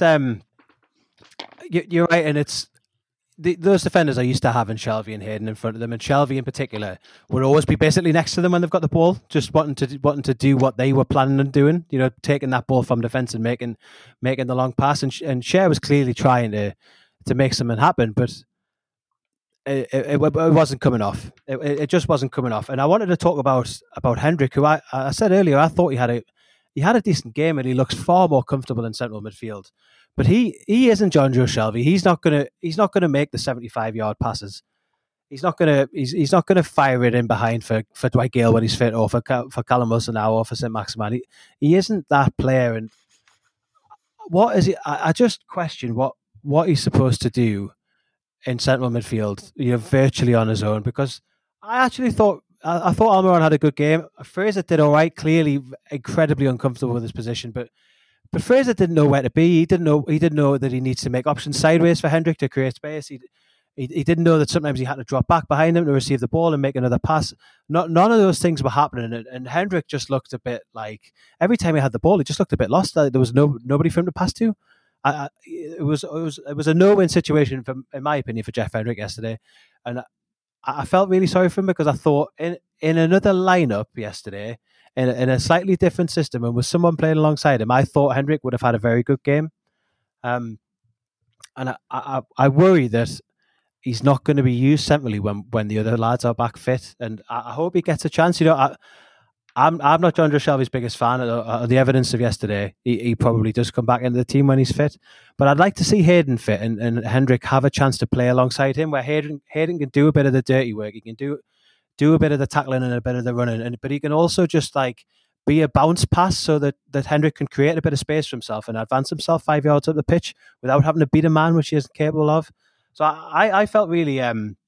you're right, and it's those defenders are used to having Shelvey and Hayden in front of them, and Shelvey in particular would always be basically next to them when they've got the ball, just wanting to do what they were planning on doing, taking that ball from defence and making the long pass, and Schär was clearly trying to make something happen, but it wasn't coming off. It just wasn't coming off. And I wanted to talk about Hendrick, who I said earlier, I thought he had a decent game, and he looks far more comfortable in central midfield. But he isn't Jonjo Shelvey. He's not gonna make the 75-yard passes. He's not gonna fire it in behind for Dwight Gale when he's fit, or for Callum Wilson now, or for St. Maximin. He isn't that player. And what is it? I just question what he's supposed to do in central midfield, virtually on his own, because I actually thought Almiron had a good game. Fraser did all right, clearly incredibly uncomfortable with his position, but Fraser didn't know where to be. He didn't know that he needs to make options sideways for Hendrick to create space. He didn't know that sometimes he had to drop back behind him to receive the ball and make another pass. None of those things were happening, and Hendrick just looked a bit like, every time he had the ball, he just looked a bit lost. There was nobody for him to pass to. It was a no-win situation, in my opinion, for Jeff Hendrick yesterday, and I felt really sorry for him, because I thought in another lineup yesterday, in a slightly different system, and with someone playing alongside him, I thought Hendrick would have had a very good game, and I worry that he's not going to be used centrally when the other lads are back fit, and I hope he gets a chance. I'm not Jonjo Shelvey's biggest fan of the evidence of yesterday. He probably does come back into the team when he's fit, but I'd like to see Hayden fit and Hendrick have a chance to play alongside him, where Hayden can do a bit of the dirty work. He can do a bit of the tackling and a bit of the running, but he can also just be a bounce pass, so that Hendrick can create a bit of space for himself and advance himself 5 yards up the pitch without having to beat a man, which he isn't capable of. So I felt really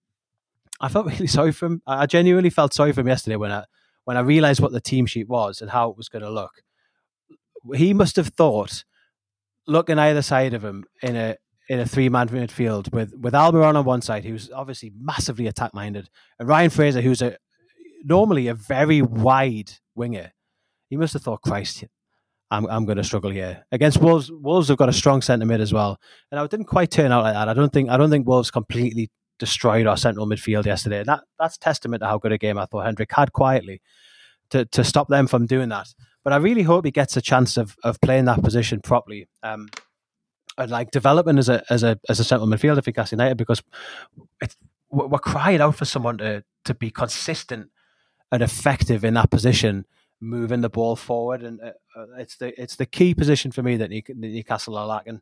sorry for him. I genuinely felt sorry for him yesterday when I realised what the team sheet was and how it was going to look. He must have thought, looking either side of him in a 3-man midfield with Almiron on one side, who's obviously massively attack-minded, and Ryan Fraser, who's normally a very wide winger. He must have thought, Christ, I'm going to struggle here. Against Wolves, Wolves have got a strong centre mid as well, and it didn't quite turn out like that. I don't think Wolves completely destroyed our central midfield yesterday. That's testament to how good a game I thought Hendrick had quietly to stop them from doing that. But I really hope he gets a chance of playing that position properly, and developing as a central midfielder for Newcastle United, because we're crying out for someone to be consistent and effective in that position, moving the ball forward, and it's the key position for me that Newcastle are lacking.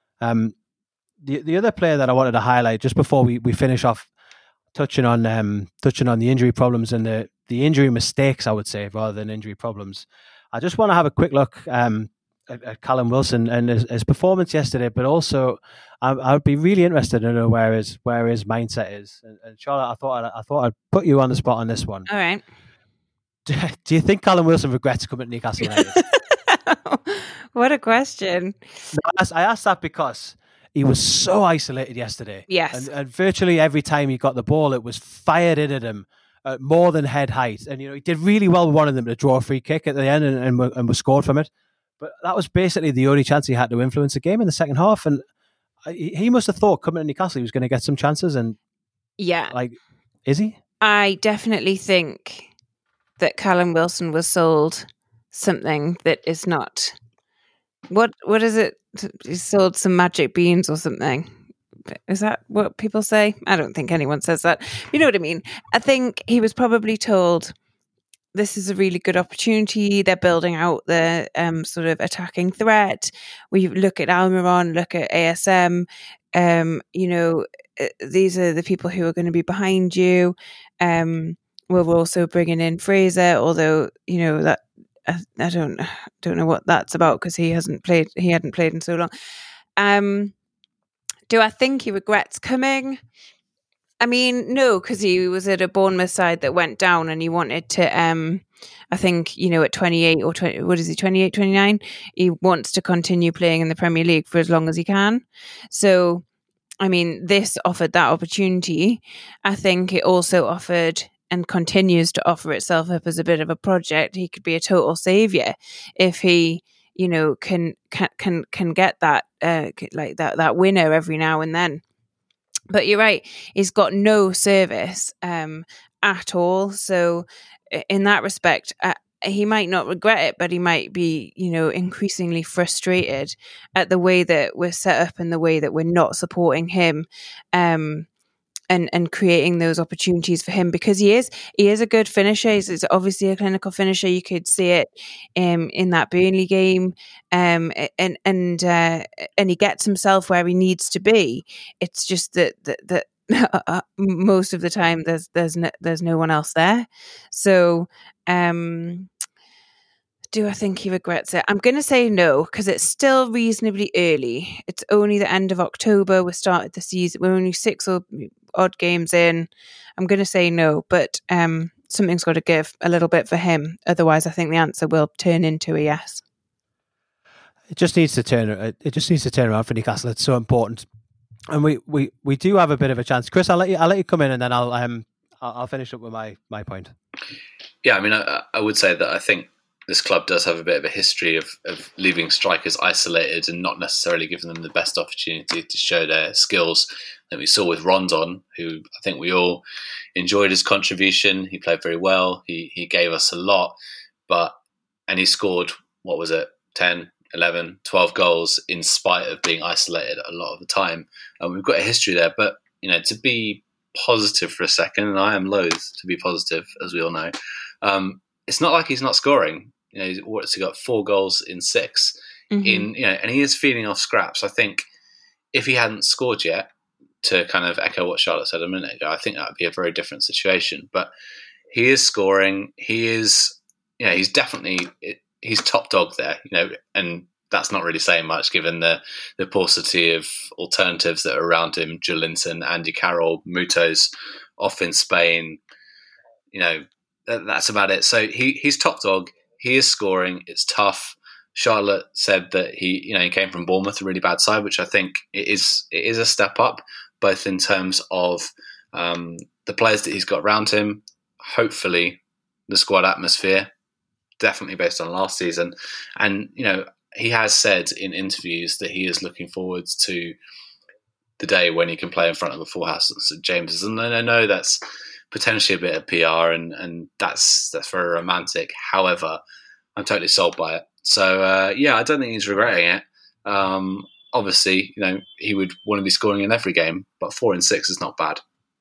The other player that I wanted to highlight just before we finish off, touching on the injury problems and the injury mistakes, I would say, rather than injury problems. I just want to have a quick look at Callum Wilson and his performance yesterday, but also I would be really interested to know where his mindset is. And Charlotte, I thought I'd put you on the spot on this one. All right. Do you think Callum Wilson regrets coming to Newcastle United? What a question. I asked that because he was so isolated yesterday. Yes. And virtually every time he got the ball, it was fired in at him at more than head height. And he did really well with one of them to draw a free kick at the end and was scored from it. But that was basically the only chance he had to influence the game in the second half. And he must have thought coming to Newcastle he was going to get some chances. And Yeah. like, is he? I definitely think that Callum Wilson was sold something that is not. What is it? He sold some magic beans or something. Is that what people say? I don't think anyone says that. You know what I mean? I think he was probably told this is a really good opportunity. They're building out the sort of attacking threat. We look at Almiron, look at ASM. These are the people who are going to be behind you. We're also bringing in Fraser, although that I don't know what that's about because he hadn't played in so long. Do I think he regrets coming? I mean, no, because he was at a Bournemouth side that went down and he wanted to, I think, at 28 or 20, what is he, 28, 29? He wants to continue playing in the Premier League for as long as he can. So, I mean, this offered that opportunity. I think it also offered and continues to offer itself up as a bit of a project. He could be a total saviour if he, can get that, like that winner every now and then. But you're right, he's got no service at all. So in that respect, he might not regret it, but he might be, increasingly frustrated at the way that we're set up and the way that we're not supporting him and creating those opportunities for him, because he is a good finisher. He's obviously a clinical finisher. You could see it in that Burnley game, and he gets himself where he needs to be. It's just that most of the time there's no one else there. So do I think he regrets it? I'm going to say no, because it's still reasonably early. It's only the end of October. We started the season. We're only 6 or odd games in. I'm going to say no, but something's got to give a little bit for him. Otherwise, I think the answer will turn into a yes. It just needs to turn around for Newcastle. It's so important, and we do have a bit of a chance. Chris, I'll let you come in, and then I'll finish up with my point. Yeah, I mean, I would say that I think this club does have a bit of a history of leaving strikers isolated and not necessarily giving them the best opportunity to show their skills. That we saw with Rondon, who I think we all enjoyed his contribution. He played very well. He gave us a lot, and he scored, 10, 11, 12 goals in spite of being isolated a lot of the time. And we've got a history there, but to be positive for a second, and I am loath to be positive, as we all know, it's not like he's not scoring. He's got 4 goals in 6 and he is feeding off scraps. I think if he hadn't scored yet, to kind of echo what Charlotte said a minute ago, I think that would be a very different situation. But he is scoring. He is, he's definitely, he's top dog there, and that's not really saying much given the paucity of alternatives that are around him. Joelinton, Andy Carroll, Muto's off in Spain. That's about it. So he's top dog. He is scoring. It's tough. Charlotte said that he came from Bournemouth, a really bad side, which I think it is a step up, both in terms of the players that he's got around him, hopefully the squad atmosphere, definitely based on last season. And, he has said in interviews that he is looking forward to the day when he can play in front of a full house at St James's. And I know that's potentially a bit of PR and that's very romantic. However, I'm totally sold by it. So, I don't think he's regretting it. Obviously, he would want to be scoring in every game, but 4 in 6 is not bad.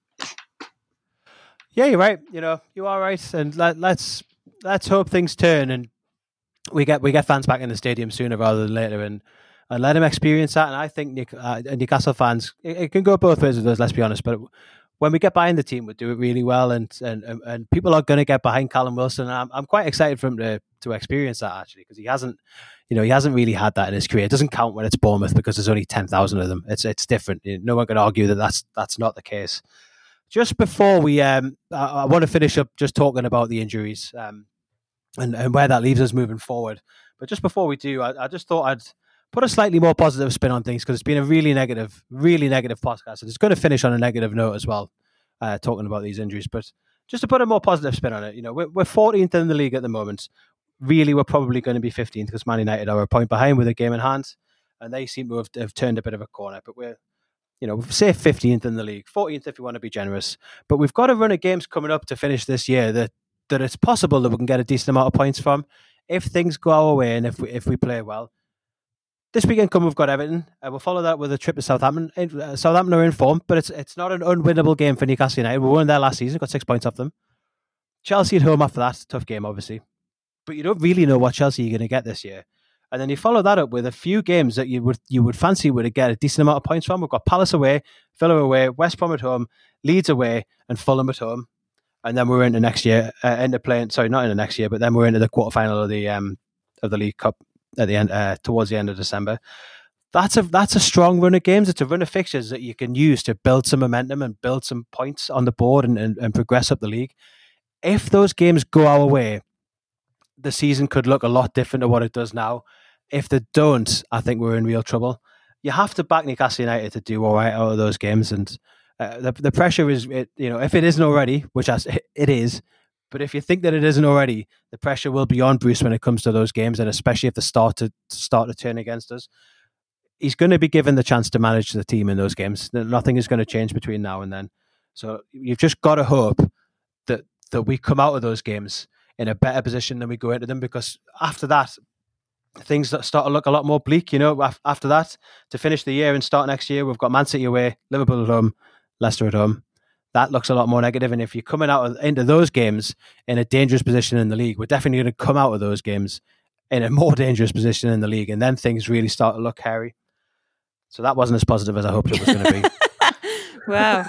Yeah, you're right. You are right. And let's hope things turn and we get fans back in the stadium sooner rather than later and let him experience that. And I think Newcastle fans, it can go both ways with us, let's be honest, but when we get behind the team, we do it really well, and people are going to get behind Callum Wilson. And I'm quite excited for him to experience that, actually, because he hasn't really had that in his career. It doesn't count when it's Bournemouth because there's only 10,000 of them. It's different. No one can argue that that's not the case. Just before we, I want to finish up just talking about the injuries and where that leaves us moving forward. But just before we do, I just thought I'd put a slightly more positive spin on things because it's been a really negative podcast. And it's going to finish on a negative note as well, talking about these injuries. But just to put a more positive spin on it, we're 14th in the league at the moment. really we're probably going to be 15th because Man United are a point behind with a game in hand, and they seem to have turned a bit of a corner. But we're, say 15th in the league, 14th if you want to be generous. But we've got a run of games coming up to finish this year that it's possible that we can get a decent amount of points from if things go our way and if we play well. This weekend we've got Everton. We'll follow that with a trip to Southampton. Southampton are in form, but it's not an unwinnable game for Newcastle United. We won there last season, got 6 points off them. Chelsea at home after that, tough game obviously. But you don't really know what Chelsea you're going to get this year. And then you follow that up with a few games that you would fancy would get a decent amount of points from. We've got Palace away, Villa away, West Brom at home, Leeds away, and Fulham at home. And then we're into next year, not into next year, but then we're into the quarterfinal of the League Cup at the end, towards the end of December. That's a strong run of games. It's a run of fixtures that you can use to build some momentum and build some points on the board and progress up the league. If those games go our way, the season could look a lot different to what it does now. If they don't, I think we're in real trouble. You have to back Newcastle United to do all right out of those games, and the pressure is, if it isn't already, which it is, but if you think that it isn't already, the pressure will be on Bruce when it comes to those games, and especially if they start to turn against us. He's going to be given the chance to manage the team in those games. Nothing is going to change between now and then. So you've just got to hope that we come out of those games in a better position than we go into them, because after that, things start to look a lot more bleak. After that, to finish the year and start next year, we've got Man City away, Liverpool at home, Leicester at home. That looks a lot more negative. And if you're coming into those games in a dangerous position in the league, we're definitely going to come out of those games in a more dangerous position in the league. And then things really start to look hairy. So that wasn't as positive as I hoped it was going to be. Wow.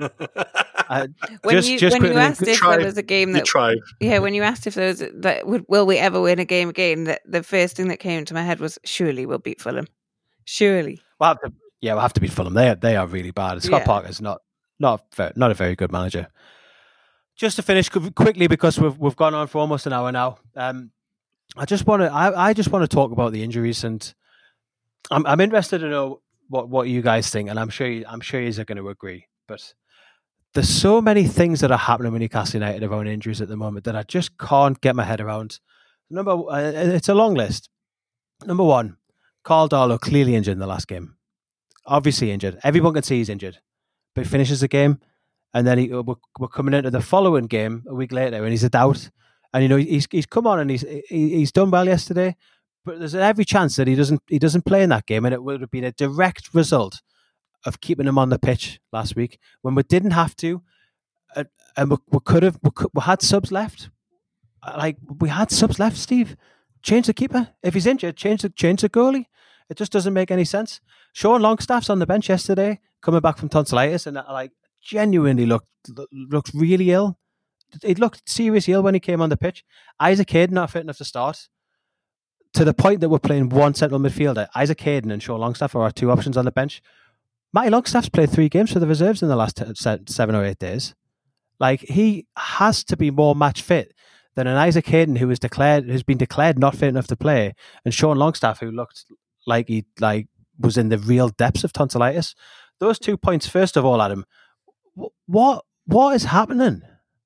When you asked if there was a game that... Yeah, when you asked if there was... will we ever win a game again, the first thing that came into my head was, surely we'll beat Fulham. Surely. We'll have to beat Fulham. They are really bad. Scott Parker's not a very good manager. Just to finish quickly, because we've gone on for almost an hour now. I just want to talk about the injuries, and I'm interested to know what you guys think, and I'm sure you're going to agree. But there's so many things that are happening with Newcastle United around injuries at the moment that I just can't get my head around. It's a long list. Number one, Karl Darlow clearly injured in the last game. Obviously injured. Everyone can see he's injured. But he finishes the game, and then we're coming into the following game a week later, and he's a doubt. And he's come on and he's done well yesterday, but there's every chance that he doesn't play in that game, and it would have been a direct result of keeping him on the pitch last week when we didn't have to, and we had subs left. We had subs left, Steve. Change the keeper. If he's injured, change the goalie. It just doesn't make any sense. Sean Longstaff's on the bench yesterday, coming back from tonsillitis, and genuinely looked really ill. He looked seriously ill when he came on the pitch. Isaac Hayden not fit enough to start, to the point that we're playing one central midfielder. Isaac Hayden and Sean Longstaff are our two options on the bench. Matty Longstaff's played 3 games for the reserves in the last 7 or 8 days. He has to be more match fit than an Isaac Hayden who's been declared not fit enough to play, and Sean Longstaff who looked like he was in the real depths of tonsillitis. Those 2 points, first of all, Adam, what is happening?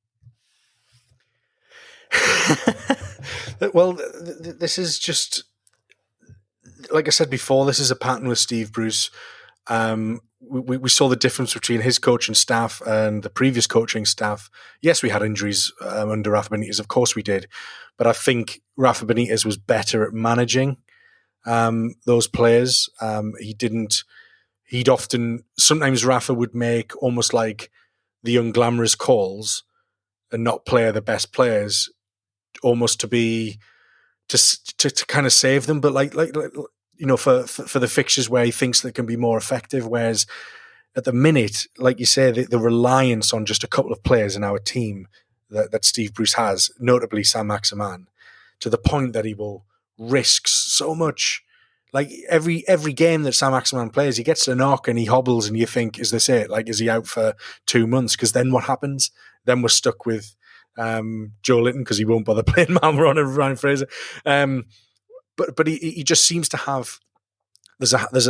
Well, this is just, like I said before, this is a pattern with Steve Bruce. We saw the difference between his coaching staff and the previous coaching staff. Yes, we had injuries under Rafa Benitez, of course we did, but I think Rafa Benitez was better at managing those players. Sometimes Rafa would make almost like the unglamorous calls and not play the best players, almost to kind of save them. But for the fixtures where he thinks they can be more effective, whereas at the minute, like you say, the reliance on just a couple of players in our team that Steve Bruce has, notably Saint-Maximin, to the point that he will risk so much. Like every game that Saint-Maximin plays, he gets a knock and he hobbles, and you think, is this it? Is he out for 2 months? Because then what happens? Then we're stuck with Joe Linton because he won't bother playing Malmeron and Ryan Fraser. But he just seems to have. There's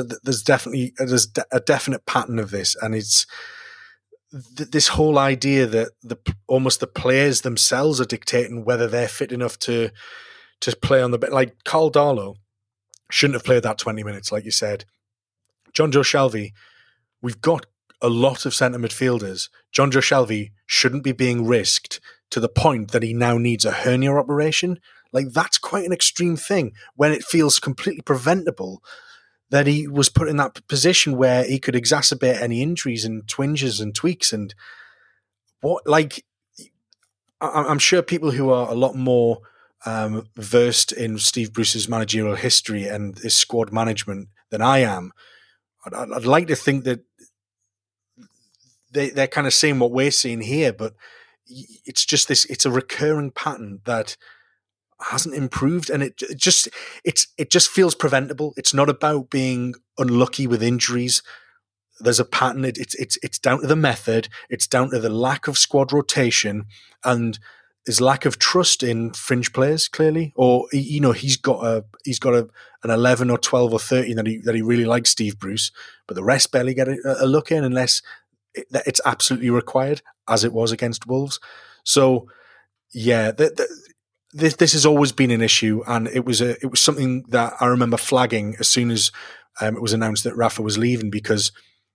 a definite pattern of this, and it's this whole idea that almost the players themselves are dictating whether they're fit enough to to play on the bench. Like Carl Darlow shouldn't have played that 20 minutes, like you said. Jonjo Shelvey, we've got a lot of centre midfielders. Jonjo Shelvey shouldn't be being risked to the point that he now needs a hernia operation. Like, that's quite an extreme thing when it feels completely preventable that he was put in that position where he could exacerbate any injuries and twinges and tweaks. And what, like, I'm sure people who are a lot more versed in Steve Bruce's managerial history and his squad management than I am, I'd like to think that they're kind of seeing what we're seeing here, but it's just this, it's a recurring pattern that hasn't improved, and it just feels preventable. It's not about being unlucky with injuries. There's a pattern. It's down to the method. It's down to the lack of squad rotation and his lack of trust in fringe players, clearly. Or, you know, he's got an 11 or 12 or 13 that he really likes, Steve Bruce, but the rest barely get a look in unless it's absolutely required, as it was against Wolves. So, yeah, this has always been an issue, and it was something that I remember flagging as soon as it was announced that Rafa was leaving, because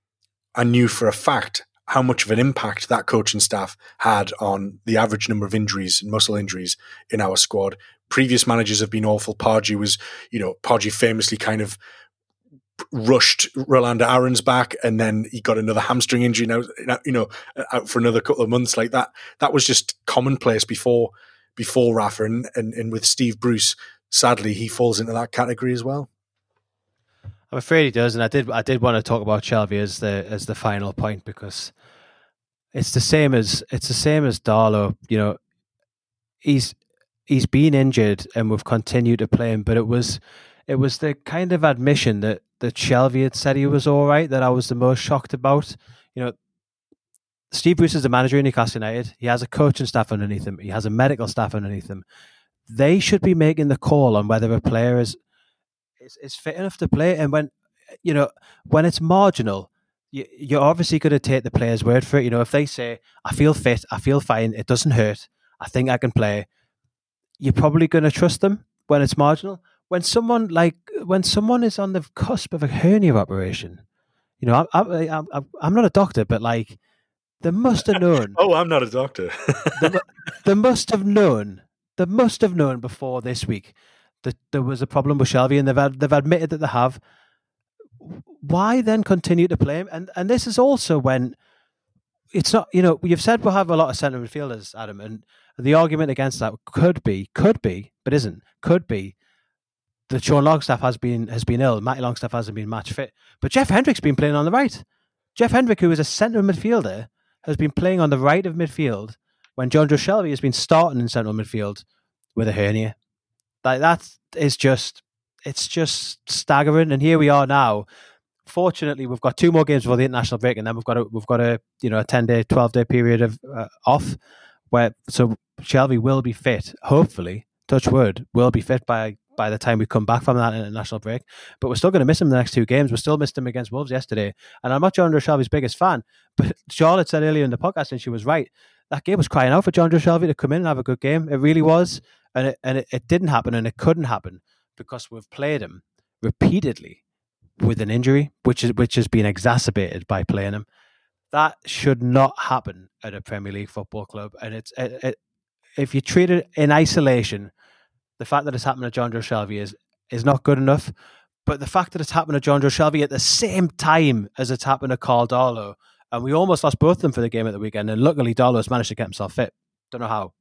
I knew for a fact how much of an impact that coaching staff had on the average number of injuries and muscle injuries in our squad. Previous managers have been awful. Pardew famously kind of rushed Rolando Aaron's back, and then he got another hamstring injury now, out for another couple of months. Like that was just commonplace before Rafa, and with Steve Bruce, sadly, he falls into that category as well. I'm afraid he does, and I did want to talk about Shelvey as the final point, because it's the same as Darlow. You know, he's been injured, and we've continued to play him, but it was the kind of admission that Shelvey had said he was all right that I was the most shocked about. You know, Steve Bruce is the manager in Newcastle United. He has a coaching staff underneath him. He has a medical staff underneath him. They should be making the call on whether a player is fit enough to play. And when it's marginal, you're obviously going to take the player's word for it. You know, if they say, I feel fit, I feel fine, it doesn't hurt, I think I can play, you're probably going to trust them when it's marginal. When someone is on the cusp of a hernia operation, you know, I'm not a doctor, but like, they must have known. Oh, I'm not a doctor. They must have known before this week that there was a problem with Shelvey, and they've admitted that they have. Why then continue to play him? And this is also when it's not, you know, you've said we'll have a lot of centre midfielders, Adam, and the argument against that could be, but isn't, could be that Sean Longstaff has been ill, Matty Longstaff hasn't been match fit, but Jeff Hendrick's been playing on the right. Jeff Hendrick, who is a centre midfielder, has been playing on the right of midfield when Jonjo Shelvey has been starting in central midfield with a hernia. It's just staggering. And here we are now. Fortunately, we've got 2 more games before the international break, and then we've got a 10-day, 12-day period of off, so Shelvey will be fit. Hopefully, touch wood, will be fit by the time we come back from that international break. But we're still going to miss him the next 2 games. We still missed him against Wolves yesterday. And I'm not Jonjo Shelvey's biggest fan, but Charlotte said earlier in the podcast, and she was right, that game was crying out for Jonjo Shelvey to come in and have a good game. It really was. And it didn't happen, and it couldn't happen because we've played him repeatedly with an injury, which has been exacerbated by playing him. That should not happen at a Premier League football club. And if you treat it in isolation, the fact that it's happened to Jonjo Shelvey is not good enough. But the fact that it's happened to Jonjo Shelvey at the same time as it's happened to Carl Darlow, and we almost lost both of them for the game at the weekend, and luckily Darlow's managed to get himself fit. Don't know how.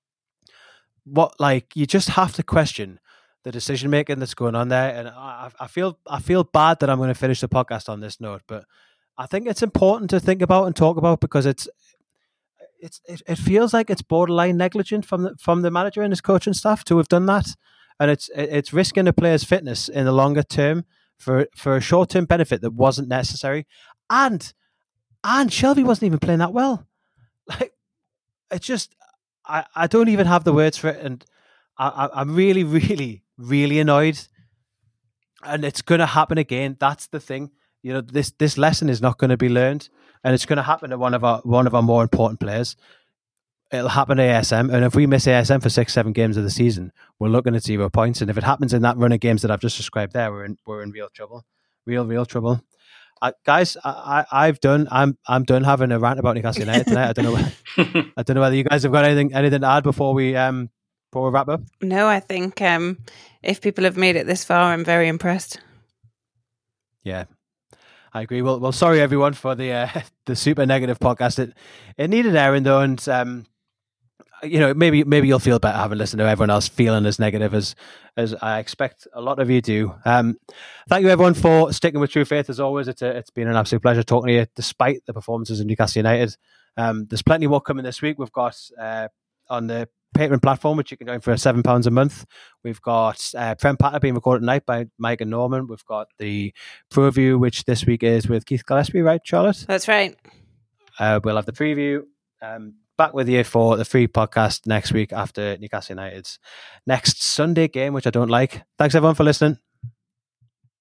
You just have to question the decision making that's going on there, and I feel bad that I'm going to finish the podcast on this note, but I think it's important to think about and talk about, because it feels like it's borderline negligent from the manager and his coaching staff to have done that, and it's risking a player's fitness in the longer term for a short term benefit that wasn't necessary, and Shelvey wasn't even playing that well. Like, it's just I don't even have the words for it, and I'm really, really, really annoyed, and it's going to happen again. That's the thing. You know, this lesson is not going to be learned, and it's going to happen to one of our more important players. it'll happen at ASM, and if we miss ASM for 6-7 games of the season, we're looking at 0 points. And if it happens in that run of games that I've just described there, we're in real trouble, real trouble. Guys, I'm done having a rant about Newcastle United tonight. I don't know whether you guys have got anything to add before we wrap up. No, I think if people have made it this far, I'm very impressed. Yeah, I agree. Well, sorry everyone for the super negative podcast. It needed airing though, and maybe you'll feel better having listened to everyone else feeling as negative as I expect a lot of you do. Thank you everyone for sticking with True Faith as always. It's been an absolute pleasure talking to you despite the performances of Newcastle United. There's plenty more coming this week. We've got on the Patreon platform, which you can join for £7 a month. We've got Prem Patter being recorded tonight by Mike and Norman. We've got the preview, which this week is with Keith Gillespie, right, Charlotte? That's right. We'll have the preview. Back with you for the free podcast next week after Newcastle United's next Sunday game, which I don't like. Thanks everyone for listening.